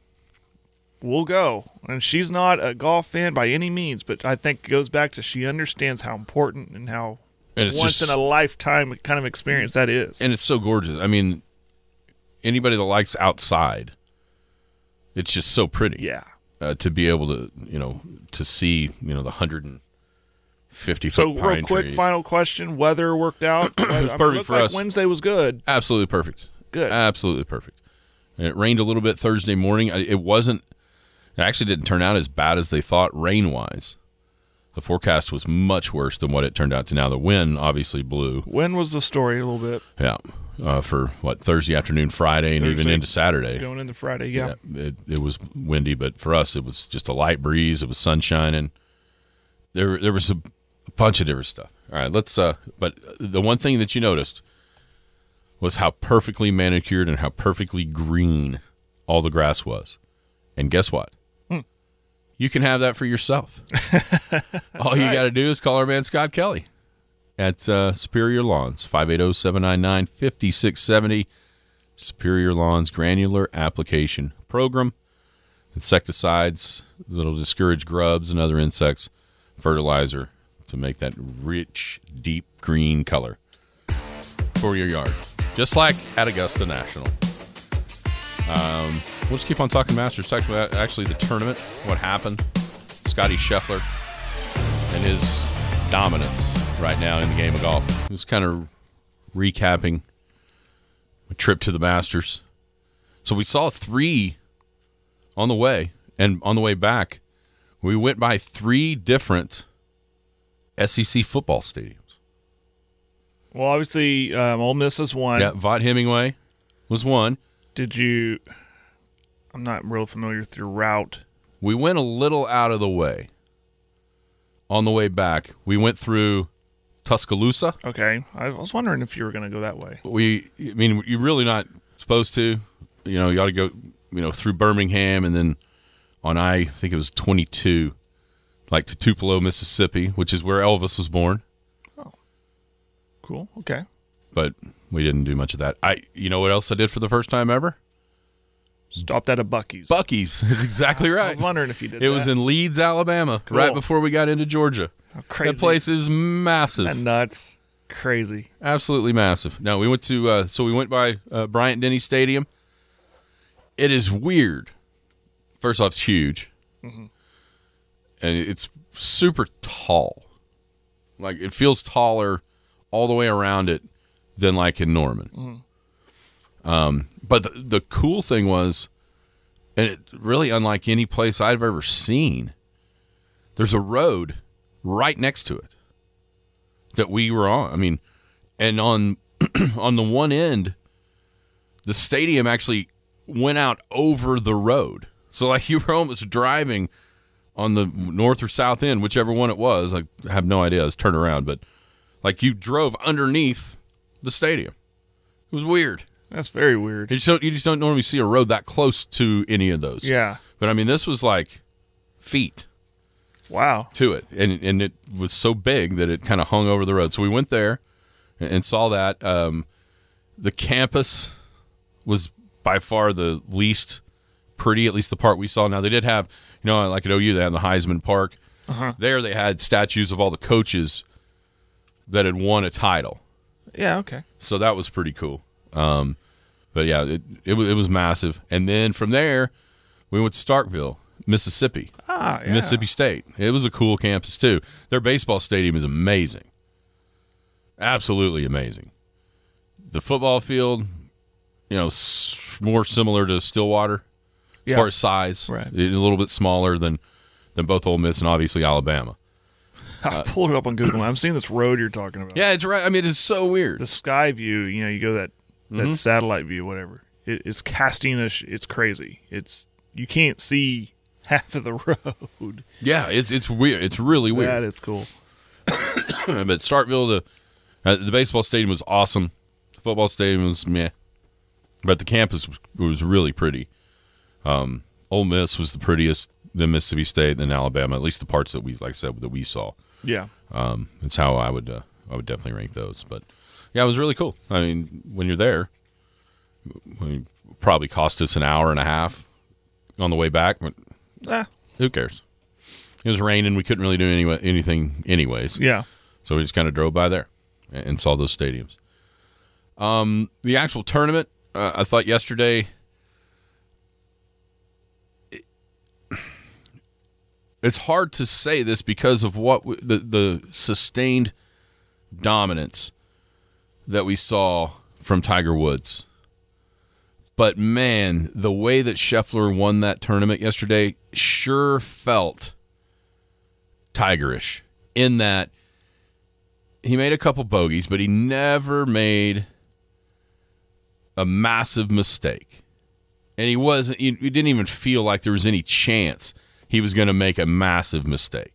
we'll go. And she's not a golf fan by any means, but I think it goes back to she understands how important and how And it's once just, in a lifetime kind of experience that is. and it's so gorgeous. I mean, anybody that likes outside, it's just so pretty. yeah. Uh, to be able to, you know, to see, you know, the hundred fifty So foot pine real quick, trees. final question: weather worked out. it was perfect for like us. Wednesday was good. Absolutely perfect. Good. Absolutely perfect. And it rained a little bit Thursday morning. I- It wasn't. It actually didn't turn out as bad as they thought rain wise. The forecast was much worse than what it turned out to. Now the wind obviously blew. When was the story a little bit Yeah, uh, for what Thursday afternoon, Friday, and even Thursday. into Saturday. going into Friday? Yeah. Yeah, it, it was windy, but for us, it was just a light breeze. It was sunshine, and there there was a, a bunch of different stuff. All right, let's. Uh, but the one thing that you noticed was how perfectly manicured and how perfectly green all the grass was. And guess what? Hmm. You can have that for yourself. All you right. got to do is call our man Scott Kelly at uh, Superior Lawns, five eight zero, seven nine nine, five six seven zero. Superior Lawns Granular Application Program. Insecticides that'll discourage grubs and other insects. Fertilizer to make that rich, deep green color for your yard. Just like at Augusta National. Um, we'll just keep on talking Masters. Talk about actually the tournament, what happened. Scotty Scheffler and his dominance right now in the game of golf. Just kind of recapping a trip to the Masters. So we saw three on the way, and on the way back, we went by three different S E C football stadiums. Well, obviously, um, Ole Miss is one. Yeah, Vaught Hemingway was one. Did you? I'm not real familiar with your route. We went a little out of the way. On the way back, we went through Tuscaloosa. Okay, I was wondering if you were going to go that way. We, I mean, you're really not supposed to. You know, you ought to go, you know, through Birmingham and then on I, I think it was twenty-two, like to Tupelo, Mississippi, which is where Elvis was born. Cool. Okay. But we didn't do much of that. I, you know what else I did for the first time ever? Stopped at a Buc-ee's. Buc-ee's. That's exactly I right. was wondering if you did It that. was in Leeds, Alabama, Cool. right before we got into Georgia. How crazy. That place is massive. That nuts. Crazy. Absolutely massive. Now we went to uh, so we went by uh, Bryant Denny Stadium. It is weird. First off, it's huge, Mm-hmm. and it's super tall. Like it feels taller all the way around it than like in Norman. Mm-hmm. Um, but the, the cool thing was, and it really unlike any place I've ever seen. There's a road right next to it that we were on. I mean, and on on the one end, the stadium actually went out over the road. So like you were almost driving on the north or south end, whichever one it was. I have no idea. Let's turn around, but like you drove underneath the stadium. It was weird. That's very weird. You just don't, you just don't normally see a road that close to any of those. Yeah. But, I mean, this was like feet. Wow. To it. And and it was so big that it kind of hung over the road. So we went there and, and saw that. Um, the campus was by far the least pretty, at least the part we saw. Now, they did have, you know, like at O U, they had the Heisman Park. Uh-huh. There they had statues of all the coaches that had won a title. Yeah, okay. So that was pretty cool. Um, but, yeah, it, it, it was massive. And then from there, we went to Starkville, Mississippi. Ah, yeah. Mississippi State. It was a cool campus, too. Their baseball stadium is amazing. Absolutely amazing. The football field, you know, s- more similar to Stillwater as Yeah. far as size. Right. A little bit smaller than, than both Ole Miss and obviously Alabama. I pulled it up on Google. I'm seeing this road you're talking about. Yeah, it's right. I mean, it's so weird. The sky view, you know, you go that that Mm-hmm. satellite view, whatever. It, it's casting a. Sh- it's crazy. It's you can't see half of the road. Yeah, it's it's weird. It's really weird. That is cool. But Starkville, the uh, the baseball stadium was awesome. The football stadium was meh. But the campus was, was really pretty. Um, Ole Miss was the prettiest, then Mississippi State, then Alabama. At least the parts that we, like I said, that we saw. Yeah. Um, it's how I would uh, I would definitely rank those. But yeah, it was really cool. I mean, when you're there, I mean, probably cost us an hour and a half on the way back. But Ah, who cares? It was raining. We couldn't really do any, anything anyways. yeah. So we just kind of drove by there and, and saw those stadiums. Um, the actual tournament, uh, I thought yesterday, it, it's hard to say this because of what w- the the sustained dominance that we saw from Tiger Woods. But man, the way that Scheffler won that tournament yesterday sure felt Tigerish in that he made a couple bogeys, but he never made a massive mistake. And he wasn't, he, he didn't even feel like there was any chance he was going to make a massive mistake.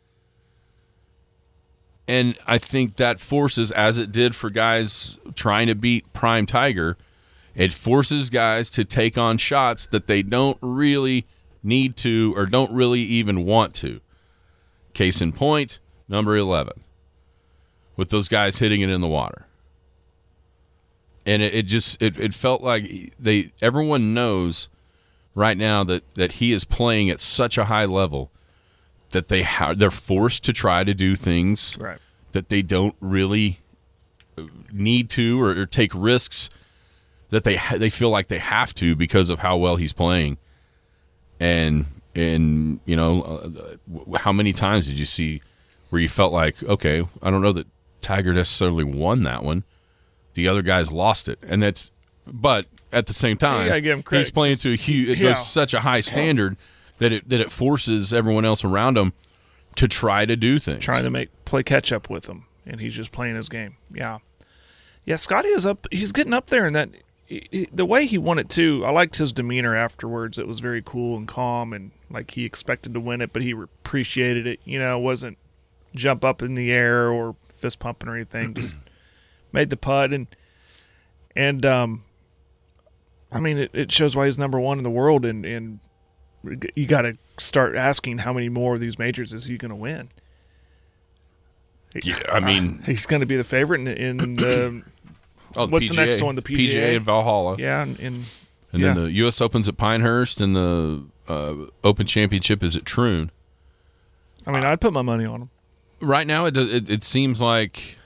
And I think that forces, as it did for guys trying to beat Prime Tiger, it forces guys to take on shots that they don't really need to or don't really even want to. Case in point, number eleven, with those guys hitting it in the water. And it, it just it, it felt like they everyone knows right now that, that he is playing at such a high level that they ha- they're forced to try to do things Right. that they don't really need to or, or take risks that they ha- they feel like they have to because of how well he's playing. And and you know uh, how many times did you see where you felt like, okay, I don't know that Tiger necessarily won that one. The other guys lost it, and that's. But at the same time, gotta give him credit. he's playing to a huge, Yeah. such a high standard that it that it forces everyone else around him to try to do things. Trying to make play catch up with him, and he's just playing his game. Yeah, yeah. Scotty is up. He's getting up there, and that he, he- the way he won it too. I liked his demeanor afterwards. It was very cool and calm, and like he expected to win it, but he appreciated it. You know, it wasn't jump up in the air or fist pumping or anything. Just made the putt, and and um, I mean, it, it shows why he's number one in the world, and and you got to start asking how many more of these majors is he going to win. Yeah, I mean, He's going to be the favorite in, in the oh, the what's the P G A, next one? The P G A? P G A in Valhalla. yeah, in, in And yeah. then the U S Open's at Pinehurst, and the uh, Open Championship is at Troon. I mean, I'd put my money on him. Right now, it it, it seems like,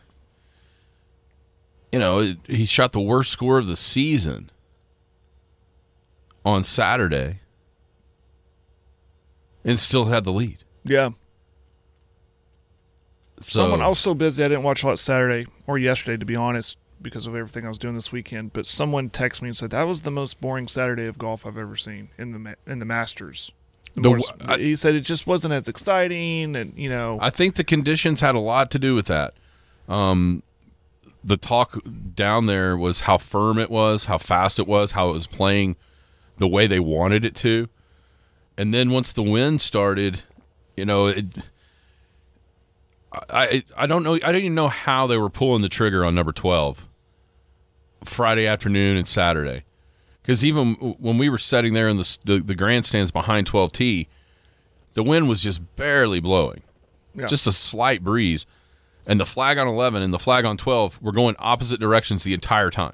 you know, it, he shot the worst score of the season on Saturday and still had the lead. Yeah. So, Someone, I was so busy I didn't watch a lot Saturday or yesterday, to be honest, because of everything I was doing this weekend. But someone texted me and said that was the most boring Saturday of golf I've ever seen in the ma- in the Masters. The- More- I- he said it just wasn't as exciting, and you know, I think the conditions had a lot to do with that. Um, the talk down there was how firm it was, how fast it was, how it was playing the way they wanted it to. And then once the wind started, you know, it, I I don't know. I didn't even know how they were pulling the trigger on number twelve Friday afternoon and Saturday. Because even when we were sitting there in the, the the grandstands behind twelve T, the wind was just barely blowing, Yeah. just a slight breeze, and the flag on eleven and the flag on twelve were going opposite directions the entire time.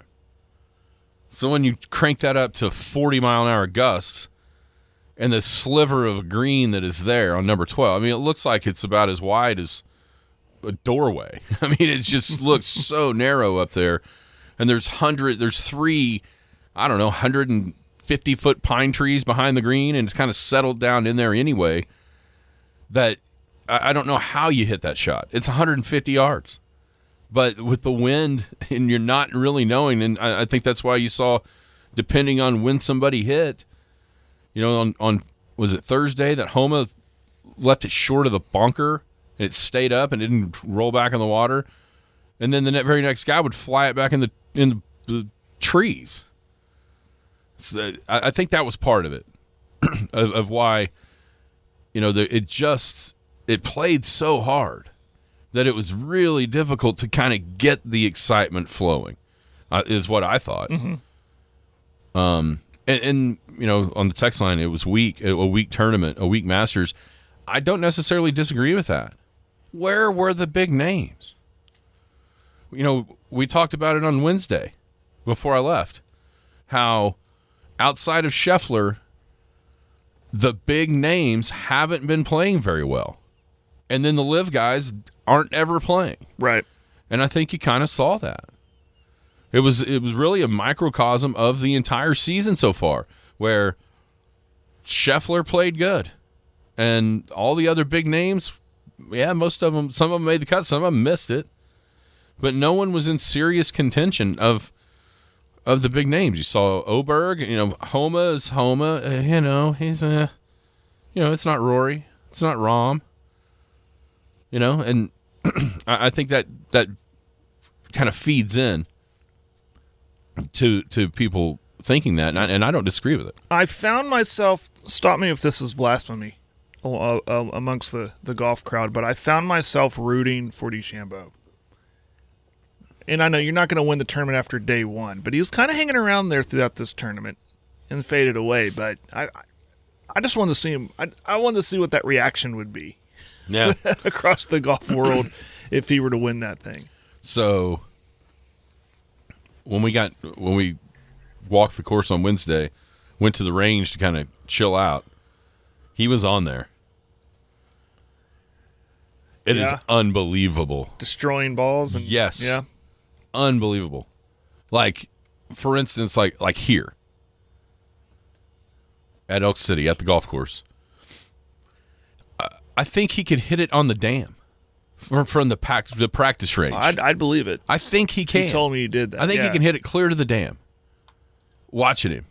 So when you crank that up to forty mile an hour gusts, and the sliver of green that is there on number twelve, I mean, it looks like it's about as wide as a doorway. I mean, it just looks so narrow up there, and there's hundred, there's three. I don't know, one hundred fifty foot pine trees behind the green, and it's kind of settled down in there anyway, that I don't know how you hit that shot. It's one hundred fifty yards. But with the wind, and you're not really knowing, and I, I think that's why you saw, depending on when somebody hit, you know, on, on was it Thursday, that Homa left it short of the bunker, and it stayed up and didn't roll back in the water, and then the ne- very next guy would fly it back in the in the, the trees. So I think that was part of it, of, of why, you know, the, it just, it played so hard that it was really difficult to kind of get the excitement flowing, uh, is what I thought. Mm-hmm. Um, and, and, you know, on the text line, it was weak, a weak tournament, a weak Masters. I don't necessarily disagree with that. Where were the big names? You know, we talked about it on Wednesday before I left, how outside of Scheffler, the big names haven't been playing very well. And then the live guys aren't ever playing. Right. And I think you kind of saw that. It was it was really a microcosm of the entire season so far, where Scheffler played good. And all the other big names, yeah, most of them, some of them made the cut, some of them missed it. But no one was in serious contention of Of the big names. You saw Oberg, you know, Homa is Homa, uh, you know, he's a, you know, it's not Rory, it's not Rahm, you know, and I, I think that that kind of feeds in to to people thinking that, and I, and I don't disagree with it. I found myself, stop me if this is blasphemy uh, uh, amongst the, the golf crowd, but I found myself rooting for DeChambeau. And I know you're not going to win the tournament after day one, but he was kind of hanging around there throughout this tournament and faded away. But I, I just wanted to see him. I, I wanted to see what that reaction would be, Yeah, across the golf world if he were to win that thing. So when we got when we walked the course on Wednesday, went to the range to kind of chill out, he was on there. It Yeah. is unbelievable. Destroying balls. And, Yes. Yeah. Unbelievable. Like, for instance, like like here at Elk City at the golf course, uh, I think he could hit it on the dam from from the pack, the practice range. I'd, I'd believe it. I think he can. He told me he did that. I think yeah. he can hit it clear to the dam. Watching him,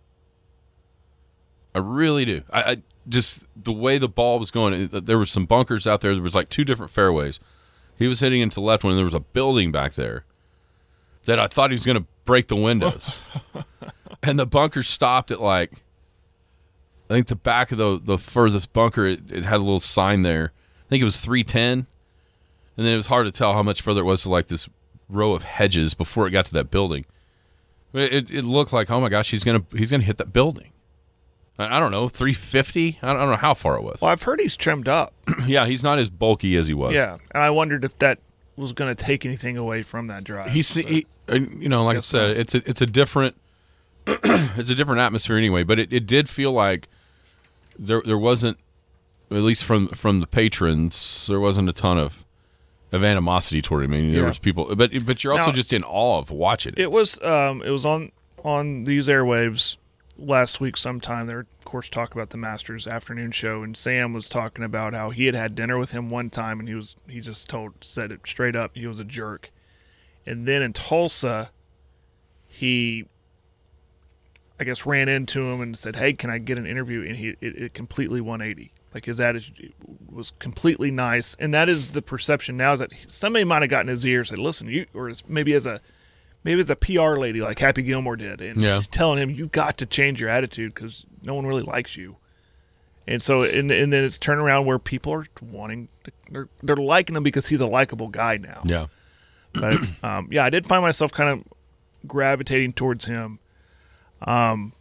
I really do. I, I just the way the ball was going. There were some bunkers out there. There was like two different fairways. He was hitting into the left one, and there was a building back there that I thought he was going to break the windows. And the bunker stopped at like, I think the back of the the furthest bunker, it, it had a little sign there. I think it was three ten. And then it was hard to tell how much further it was to like this row of hedges before it got to that building. But it, it looked like, oh my gosh, he's gonna he's gonna hit that building. I, I don't know, three fifty. I don't, I don't know how far it was. Well, I've heard he's trimmed up. Yeah, he's not as bulky as he was. Yeah, and I wondered if that was going to take anything away from that drive. He's, he, uh, you know, like I said, not. it's a it's a different it's a different atmosphere anyway. But it, it did feel like there there wasn't, at least from from the patrons, there wasn't a ton of of animosity toward him. I mean, there Yeah. was people, but but you're also Now, just in awe of watching it. It was um, it was on on these airwaves last week sometime. They were, of course, talking about the Masters afternoon show, and Sam was talking about how he had had dinner with him one time, and he was he just told said it straight up, he was a jerk. And then in Tulsa, he, I guess, ran into him and said, "Hey, can I get an interview?" And he it, it completely one eighty. Like, his attitude was completely nice, and that is the perception now, is that somebody might have gotten his ear and said, "Listen, you," or maybe as a maybe as a P R lady like Happy Gilmore did, and Yeah. telling him, "You got to change your attitude because no one really likes you." And so, and, and then it's turned around where people are wanting, to, they're they're liking him because he's a likable guy now. Yeah. But um, yeah, I did find myself kind of gravitating towards him. Um,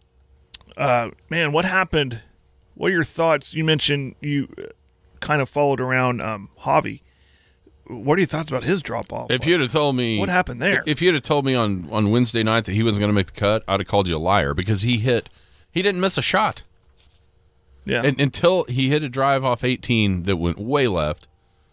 uh, man, what happened? What are your thoughts? You mentioned you kind of followed around um, Javi. What are your thoughts about his drop off? If you'd have told me what happened there, if you'd have told me on, on Wednesday night that he wasn't going to make the cut, I'd have called you a liar because he hit, he didn't miss a shot. Yeah, and, until he hit a drive off eighteen that went way left,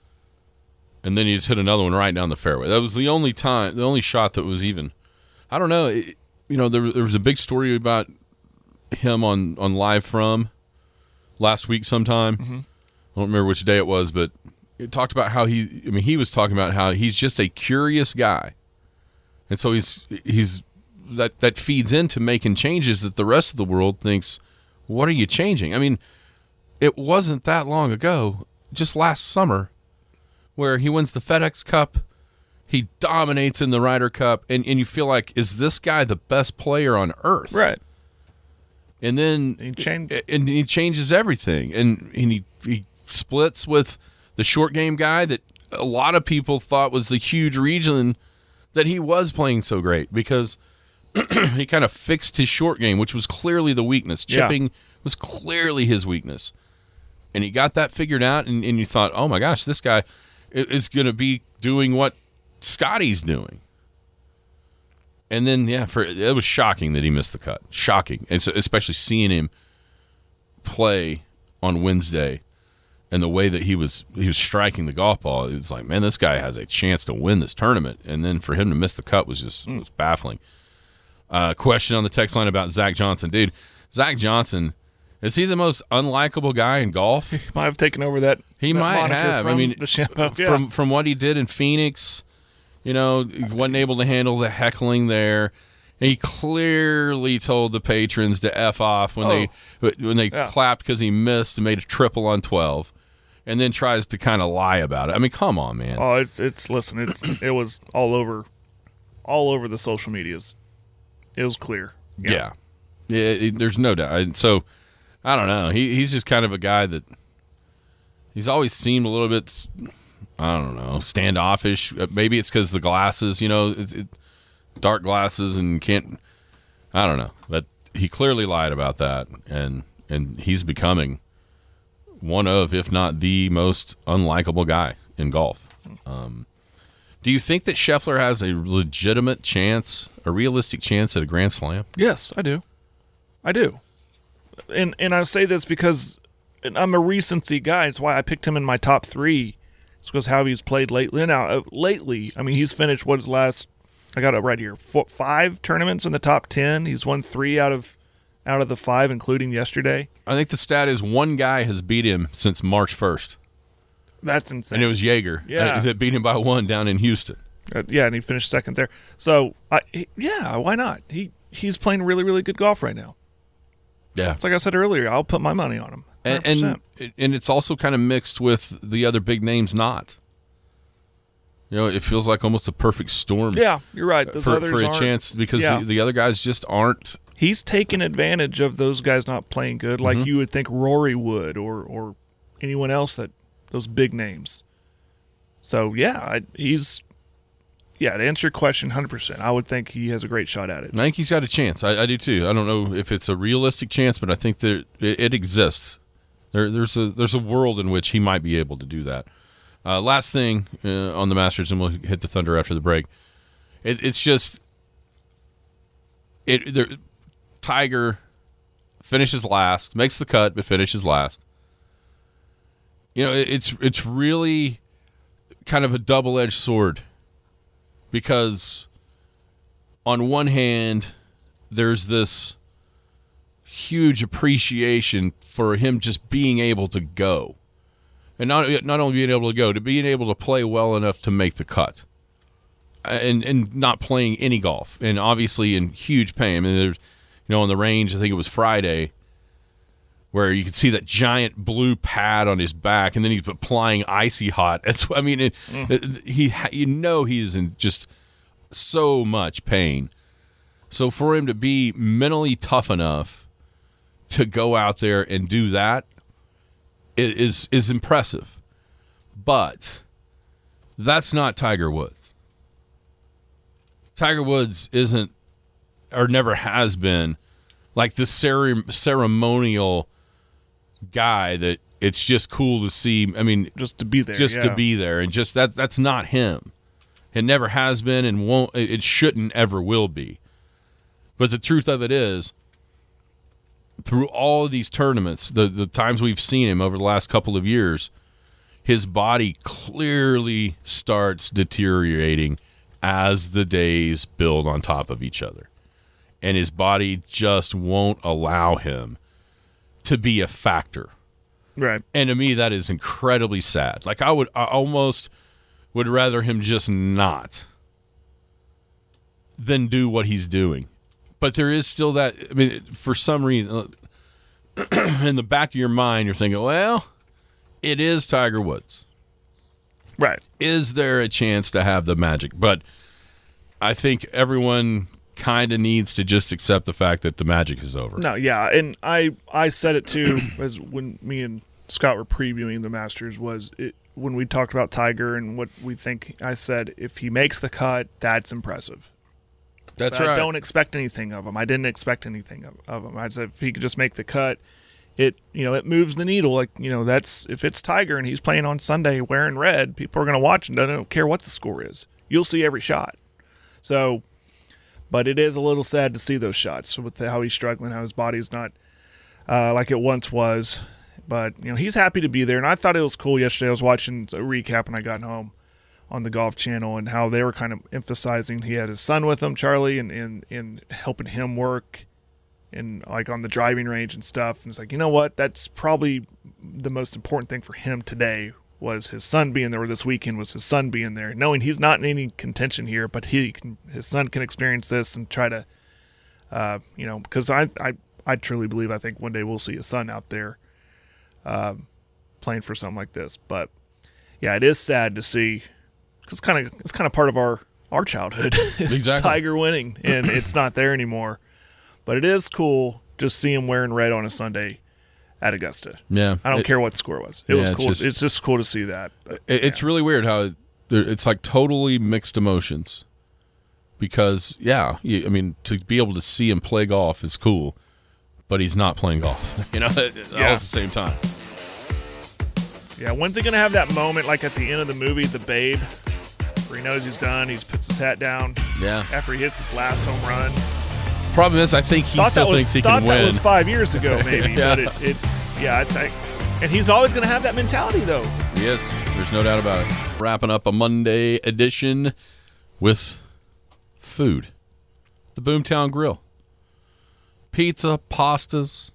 and then he just hit another one right down the fairway. That was the only time, the only shot that was even. I don't know. It, you know, there, there was a big story about him on, on Live From last week sometime. Mm-hmm. I don't remember which day it was, but it talked about how he, I mean, he was talking about how he's just a curious guy. And so he's, he's, that, that feeds into making changes that the rest of the world thinks, what are you changing? I mean, it wasn't that long ago, just last summer, where he wins the FedEx Cup, he dominates in the Ryder Cup, and, and you feel like, is this guy the best player on earth? Right. And then he changed, and he changes everything, and, and he he splits with the short game guy that a lot of people thought was the huge reason that he was playing so great, because he kind of fixed his short game, which was clearly the weakness. Chipping yeah. was clearly his weakness, and he got that figured out. And, and you thought, oh my gosh, this guy is going to be doing what Scotty's doing. And then, yeah, for it was shocking that he missed the cut. Shocking. And so, especially seeing him play on Wednesday and the way that he was he was striking the golf ball. It was like, man, this guy has a chance to win this tournament. And then for him to miss the cut was just mm. was baffling. Uh, question on the text line about Zach Johnson. Dude, Zach Johnson, is he the most unlikable guy in golf? He might have taken over that He that might have. I mean, yeah. from, from what he did in Phoenix – you know, he wasn't able to handle the heckling there. He clearly told the patrons to F off when oh. they when they yeah. clapped because he missed and made a triple on twelve, and then tries to kind of lie about it. I mean, come on, man. Oh, it's it's listen, it's it was all over, all over the social medias. It was clear. Yeah, yeah, yeah it, there's no doubt. So I don't know. He he's just kind of a guy that he's always seemed a little bit. I don't know, standoffish. Maybe it's because the glasses, you know, it, it, dark glasses, and can't. I don't know, but he clearly lied about that, and and he's becoming one of, if not the most unlikable guy in golf. Um, do you think that Scheffler has a legitimate chance, a realistic chance at a Grand Slam? Yes, I do. I do, and and I say this because I'm a recency guy. It's why I picked him in my top three. It's because how he's played lately. Now, uh, lately, I mean, he's finished what his last. I got it right here. Four, five tournaments in the top ten. He's won three out of out of the five, including yesterday. I think the stat is one guy has beat him since March first. That's insane. And it was Jaeger. Yeah, uh, that beat him by one down in Houston. Uh, yeah, and he finished second there. So, I, he, yeah, why not? He he's playing really, really good golf right now. Yeah, it's like I said earlier. I'll put my money on him. And, and and it's also kind of mixed with the other big names not. You know, it feels like almost a perfect storm. Yeah, you're right. Those for, others for a aren't, chance because yeah. the, the other guys just aren't. He's taking advantage of those guys not playing good, like Mm-hmm. you would think Rory would, or or anyone else that those big names. So yeah, I, he's yeah. To answer your question, one hundred percent, I would think he has a great shot at it. I think he's got a chance. I, I do too. I don't know if it's a realistic chance, but I think that it, it exists. There, there's a there's a world in which he might be able to do that. Uh, last thing uh, on the Masters, and we'll hit the Thunder after the break. It, it's just it. There, Tiger finishes last, makes the cut, but finishes last. You know, it, it's it's really kind of a double-edged sword because on one hand, there's this huge appreciation for him just being able to go. And not not only being able to go, to being able to play well enough to make the cut. And and not playing any golf. And obviously in huge pain. I mean, there's, you know, on the range, I think it was Friday, where you could see that giant blue pad on his back, and then he's applying icy hot. It's, I mean, it, mm. it, he you know he's in just so much pain. So for him to be mentally tough enough to go out there and do that is is impressive. But that's not Tiger Woods. Tiger Woods isn't or never has been like this cere- ceremonial guy that it's just cool to see. I mean, just to be there, just yeah. to be there, and just that that's not him. It never has been and won't. It shouldn't ever will be. But the truth of it is, through all of these tournaments, the the times we've seen him over the last couple of years, his body clearly starts deteriorating as the days build on top of each other. And his body just won't allow him to be a factor. Right. And to me, that is incredibly sad. Like, I would I almost would rather him just not than do what he's doing. But there is still that, I mean, for some reason, in the back of your mind, you're thinking, well, it is Tiger Woods. Right. Is there a chance to have the magic? But I think everyone kind of needs to just accept the fact that the magic is over. No, yeah, and I I said it too as when me and Scott were previewing the Masters was it, when we talked about Tiger and what we think. I said if he makes the cut, that's impressive. That's but right. I don't expect anything of him. I didn't expect anything of, of him. I said if he could just make the cut, it you know it moves the needle. Like you know that's if it's Tiger and he's playing on Sunday wearing red, people are going to watch and don't care what the score is. You'll see every shot. So. But it is a little sad to see those shots with how he's struggling, how his body's not uh, like it once was. But, you know, he's happy to be there. And I thought it was cool yesterday. I was watching a recap when I got home on the Golf Channel and how they were kind of emphasizing he had his son with him, Charlie, and, and, and helping him work and like on the driving range and stuff. And it's like, you know what? That's probably the most important thing for him today was his son being there, or this weekend was his son being there, knowing he's not in any contention here, but he can, his son can experience this and try to, uh, you know, because I, I, I truly believe I think one day we'll see his son out there uh, playing for something like this. But yeah, it is sad to see because kind of it's kind of part of our our childhood, exactly. Tiger winning, and it's not there anymore. But it is cool just seeing him wearing red on a Sunday at Augusta. Yeah, I don't it, care what the score was. It yeah, was it's cool. just, it's just cool to see that. But, it, it's yeah. really weird how it, it's like totally mixed emotions. Because yeah, you, I mean, to be able to see him play golf is cool, but he's not playing golf. You know, all yeah. at the same time. Yeah, when's he gonna have that moment like at the end of the movie, The Babe, where he knows he's done, he puts his hat down. Yeah. After he hits his last home run. Problem is, I think he thought still that was, thinks he thought can that win. was five years ago, maybe. Yeah. But it, it's yeah, I think, and he's always going to have that mentality, though. Yes, there's no doubt about it. Wrapping up a Monday edition with food, the Boomtown Grill, pizza, pastas.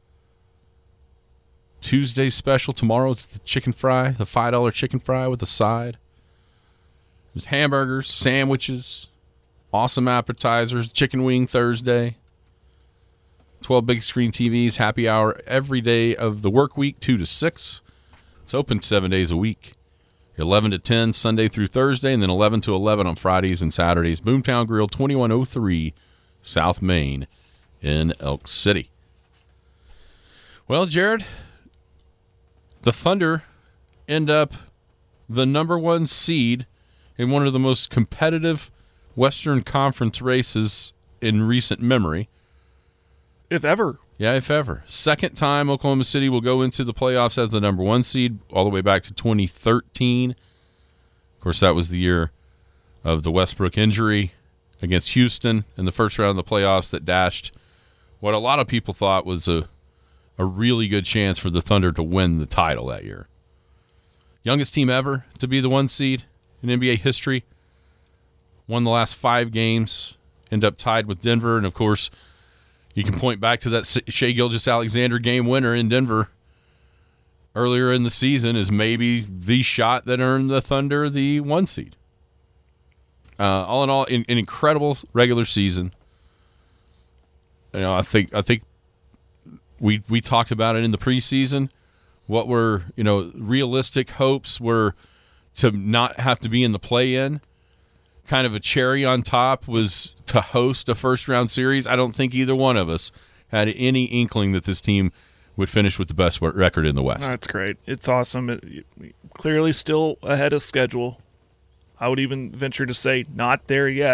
Tuesday special tomorrow. It's the chicken fry, the five dollar chicken fry with the side. There's hamburgers, sandwiches. Awesome appetizers, chicken wing Thursday, twelve big screen T Vs, happy hour every day of the work week, two to six. It's open seven days a week, eleven to ten Sunday through Thursday, and then eleven to eleven on Fridays and Saturdays. Boomtown Grill, twenty-one oh three South Main in Elk City. Well, Jared, the Thunder end up the number one seed in one of the most competitive Western Conference races in recent memory. If ever. Yeah, if ever. Second time Oklahoma City will go into the playoffs as the number one seed, all the way back to twenty thirteen. Of course, that was the year of the Westbrook injury against Houston in the first round of the playoffs that dashed what a lot of people thought was a, a really good chance for the Thunder to win the title that year. Youngest team ever to be the one seed in N B A history. Won the last five games, end up tied with Denver, and of course, you can point back to that Shai Gilgeous-Alexander game winner in Denver earlier in the season as maybe the shot that earned the Thunder the one seed. Uh, all in all, in, an incredible regular season. You know, I think I think we we talked about it in the preseason. What were you know realistic hopes were to not have to be in the play-in. Kind of a cherry on top was to host a first-round series. I don't think either one of us had any inkling that this team would finish with the best record in the West. That's great. It's awesome. It, it, clearly still ahead of schedule. I would even venture to say not there yet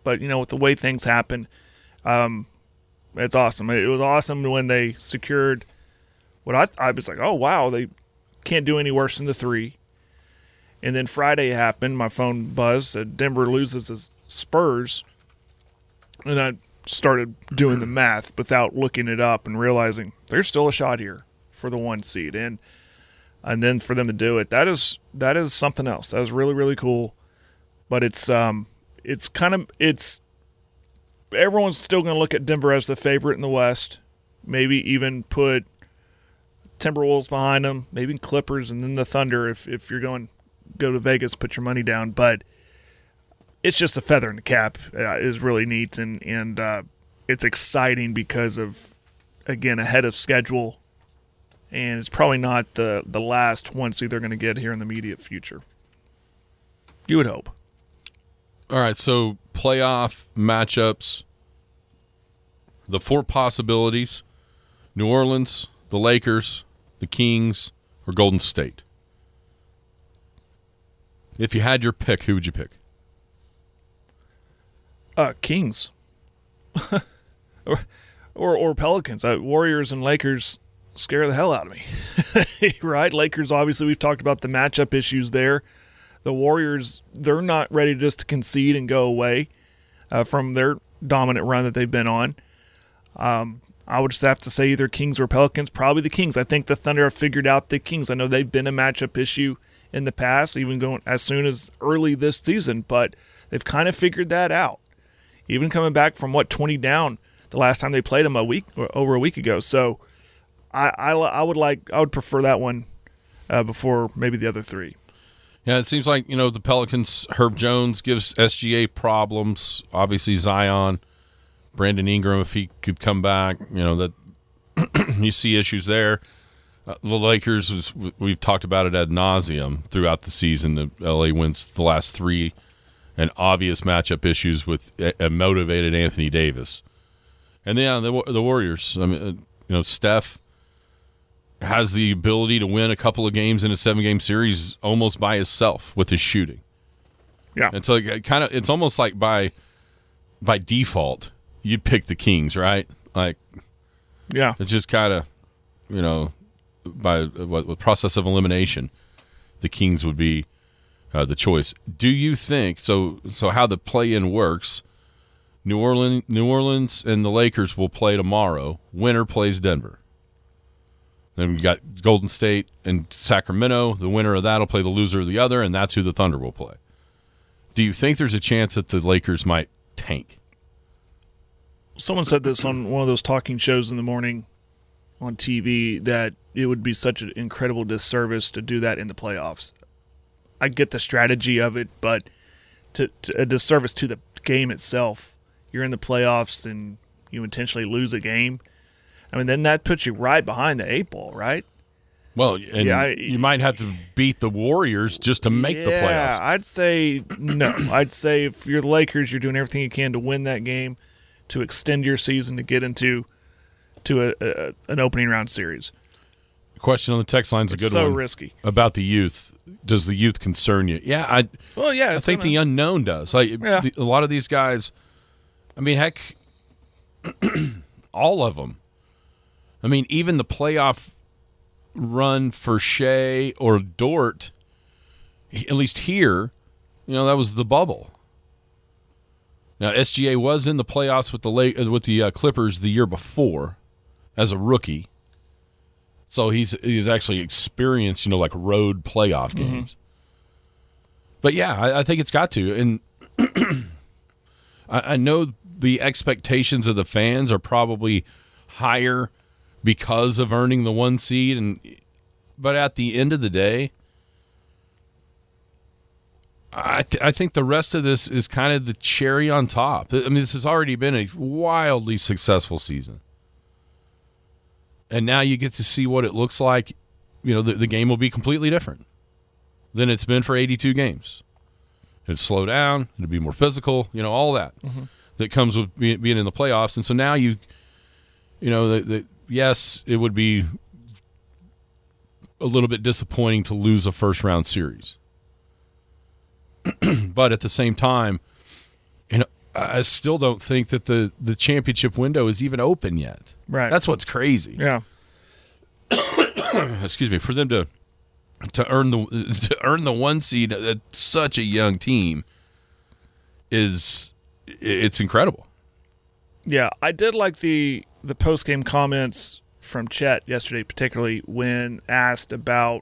but, you know, with the way things happen, um, it's awesome. It was awesome when they secured what I, I was like, oh, wow, they can't do any worse than the three. And then Friday happened. My phone buzzed. Said Denver loses his Spurs. And I started doing the math without looking it up and realizing there's still a shot here for the one seed. And and then for them to do it, that is that is something else. That is really, really cool. But it's um it's kind of it's everyone's still going to look at Denver as the favorite in the West. Maybe even put Timberwolves behind them, maybe Clippers, and then the Thunder if if you're going go to Vegas, put your money down. But it's just a feather in the cap. Uh, is really neat, and and uh, it's exciting because of, again, ahead of schedule, and it's probably not the the last one seed they're going to get here in the immediate future. You would hope. All right, so playoff matchups, the four possibilities: New Orleans, the Lakers, the Kings, or Golden State. If you had your pick, who would you pick? Uh, Kings. or, or or Pelicans. Uh, Warriors and Lakers scare the hell out of me. Right? Lakers, obviously, we've talked about the matchup issues there. The Warriors, they're not ready just to concede and go away uh, from their dominant run that they've been on. Um, I would just have to say either Kings or Pelicans. Probably the Kings. I think the Thunder have figured out the Kings. I know they've been a matchup issue in the past, even going as soon as early this season, but they've kind of figured that out. Even coming back from, what, twenty down the last time they played them a week or over a week ago. So I, I, I would like I would prefer that one uh, before maybe the other three. Yeah, it seems like, you know, the Pelicans, Herb Jones gives S G A problems. Obviously, Zion, Brandon Ingram, if he could come back, you know, that you see issues there. Uh, the Lakers, is, we've talked about it ad nauseum throughout the season. The L A wins the last three, and obvious matchup issues with a, a motivated Anthony Davis. And then yeah, the, the Warriors, I mean, uh, you know, Steph has the ability to win a couple of games in a seven-game series almost by himself with his shooting. Yeah, and so it kind of it's almost like by by default you'd pick the Kings, right? Like, yeah, it's just kind of, you know, by what the process of elimination, the Kings would be uh, the choice. Do you think so? So how the play-in works? New Orleans, New Orleans, and the Lakers will play tomorrow. Winner plays Denver. Then we got Golden State and Sacramento. The winner of that will play the loser of the other, and that's who the Thunder will play. Do you think there's a chance that the Lakers might tank? Someone said this on one of those talking shows in the morning on T V, that it would be such an incredible disservice to do that in the playoffs. I get the strategy of it, but to, to a disservice to the game itself. You're in the playoffs and you intentionally lose a game. I mean, then that puts you right behind the eight ball, right? Well, and yeah, I, you might have to beat the Warriors just to make yeah, the playoffs. Yeah, I'd say no. I'd say if you're the Lakers, you're doing everything you can to win that game, to extend your season, to get into to a, a an opening round series. Question on the text line's a good so one. So risky. About the youth. Does the youth concern you? Yeah, I. Well, yeah, I think gonna, the unknown does. Like yeah. the, a lot of these guys. I mean, heck, all of them. I mean, even the playoff run for Shea or Dort, at least here, you know, that was the bubble. Now, S G A was in the playoffs with the with the uh, Clippers the year before as a rookie. So he's he's actually experienced, you know, like road playoff games. Mm-hmm. But, yeah, I, I think it's got to. And I, I know the expectations of the fans are probably higher because of earning the one seed. And but at the end of the day, I, th- I think the rest of this is kind of the cherry on top. I mean, this has already been a wildly successful season. And now you get to see what it looks like. You know, the, the game will be completely different than it's been for eighty-two games. It'll slow down. It'll be more physical. You know, all that mm-hmm. that comes with being, being in the playoffs. And so now you, you know, the, the, yes, it would be a little bit disappointing to lose a first-round series. But at the same time, you know, I still don't think that the, the championship window is even open yet. Right. That's what's crazy. Yeah. Excuse me. For them to to earn the to earn the one seed at such a young team is it's incredible. Yeah, I did like the the post game comments from Chet yesterday, particularly when asked about,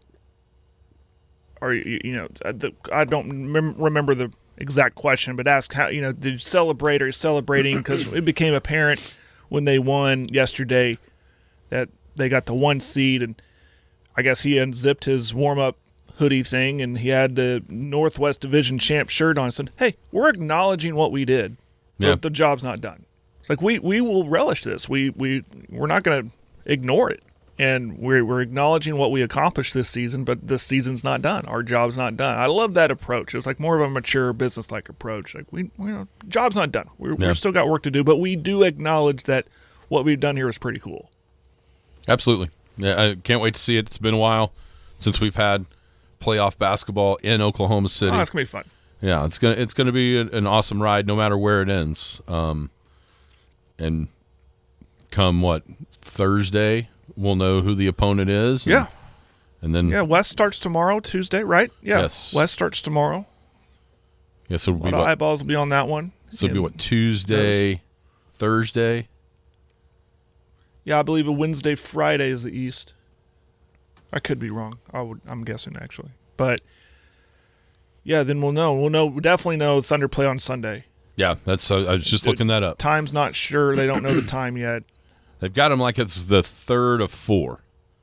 or you, you know, the, I don't mem- remember the exact question, but asked how, you know, did you celebrate or are you celebrating? Because it became apparent when they won yesterday that they got the one seed, and I guess he unzipped his warm up hoodie thing and he had the Northwest Division champ shirt on and said, hey, we're acknowledging what we did, but Yeah. the job's not done. It's like we, we will relish this. We we we're not going to ignore it, and we're we're acknowledging what we accomplished this season. But this season's not done. Our job's not done. I love that approach. It's like more of a mature business like approach. Like we, we you know, job's not done. We're, Yeah. we've still got work to do, but we do acknowledge that what we've done here is pretty cool. Absolutely. Yeah, I can't wait to see it. It's been a while since we've had playoff basketball in Oklahoma City. Oh, it's gonna be fun. Yeah, it's gonna it's gonna be an, an awesome ride, no matter where it ends. Um, and come what Thursday, we'll know who the opponent is. And, Yeah, and then yeah. West starts tomorrow, Tuesday, right? Yeah, Yes. West starts tomorrow. yeah, so A it'll lot be of what, eyeballs will be on that one. so it'll be And- what Tuesday, Thursday. Yeah, I believe a Wednesday, Friday is the East. I could be wrong. I would, I'm guessing actually, but yeah, then we'll know. We'll know. We'll definitely know Thunder play on Sunday. Yeah, that's. Uh, I was just looking that up. Time's not sure. They don't know the time yet. They've got them like it's the third of four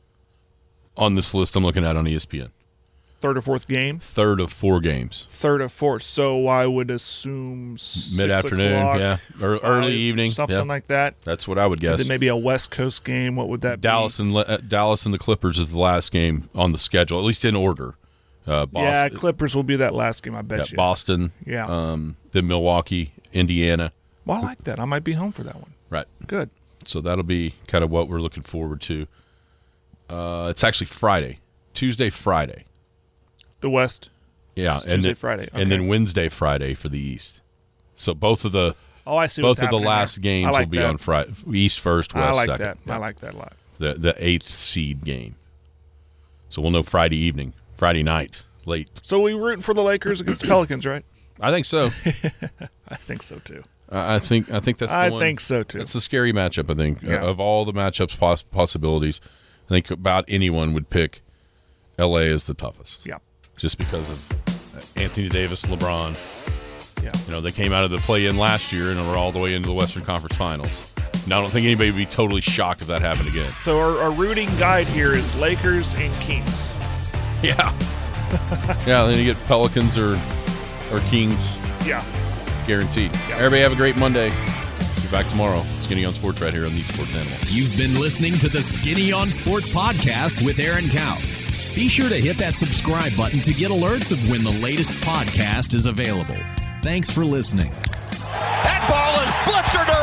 on this list I'm looking at on E S P N. Third or fourth game. Third of four games. Third or fourth. So I would assume six Mid afternoon, o'clock, yeah, or five, early evening, something yeah. like that. That's what I would And guess. then maybe a West Coast game. What would that Dallas be? and uh, Dallas and the Clippers is the last game on the schedule, at least in order. Uh, Boston, Yeah, Clippers will be that last game. I bet yeah, you. Boston, Yeah. um, then Milwaukee, Indiana. Well, I like that. I might be home for that one. Right. Good. So that'll be kind of what we're looking forward to. Uh, it's actually Friday, Tuesday, Friday. The West. Yeah, It's and Tuesday, then, Friday. and Okay. then Wednesday, Friday for the East. So both of the Oh, I see. both what's of the happening last there. games I like will be that. on Friday. East first, West I like second. that. Yeah. I like that a lot. the the eighth seed game. So we'll know Friday evening, Friday night, late. So we rooting for the Lakers against the Pelicans, right? I think so. I think so too. I I think I think that's the I one. think so too. That's the scary matchup. I think Yeah. uh, of all the matchups poss- possibilities, I think about anyone would pick L A as the toughest. Yeah. Just because of uh, Anthony Davis, LeBron. Yeah. You know, they came out of the play-in last year and were all the way into the Western Conference Finals. Now, I don't think anybody would be totally shocked if that happened again. So our, our rooting guide here is Lakers and Kings. Yeah. Yeah, then you get Pelicans or or Kings Yeah. guaranteed. Yeah. Everybody have a great Monday. Be back tomorrow. Skinny on Sports right here on the Sports Animal. You've been listening to the Skinny on Sports podcast with Aaron Cow. Be sure to hit that subscribe button to get alerts of when the latest podcast is available. Thanks for listening. That ball is blistered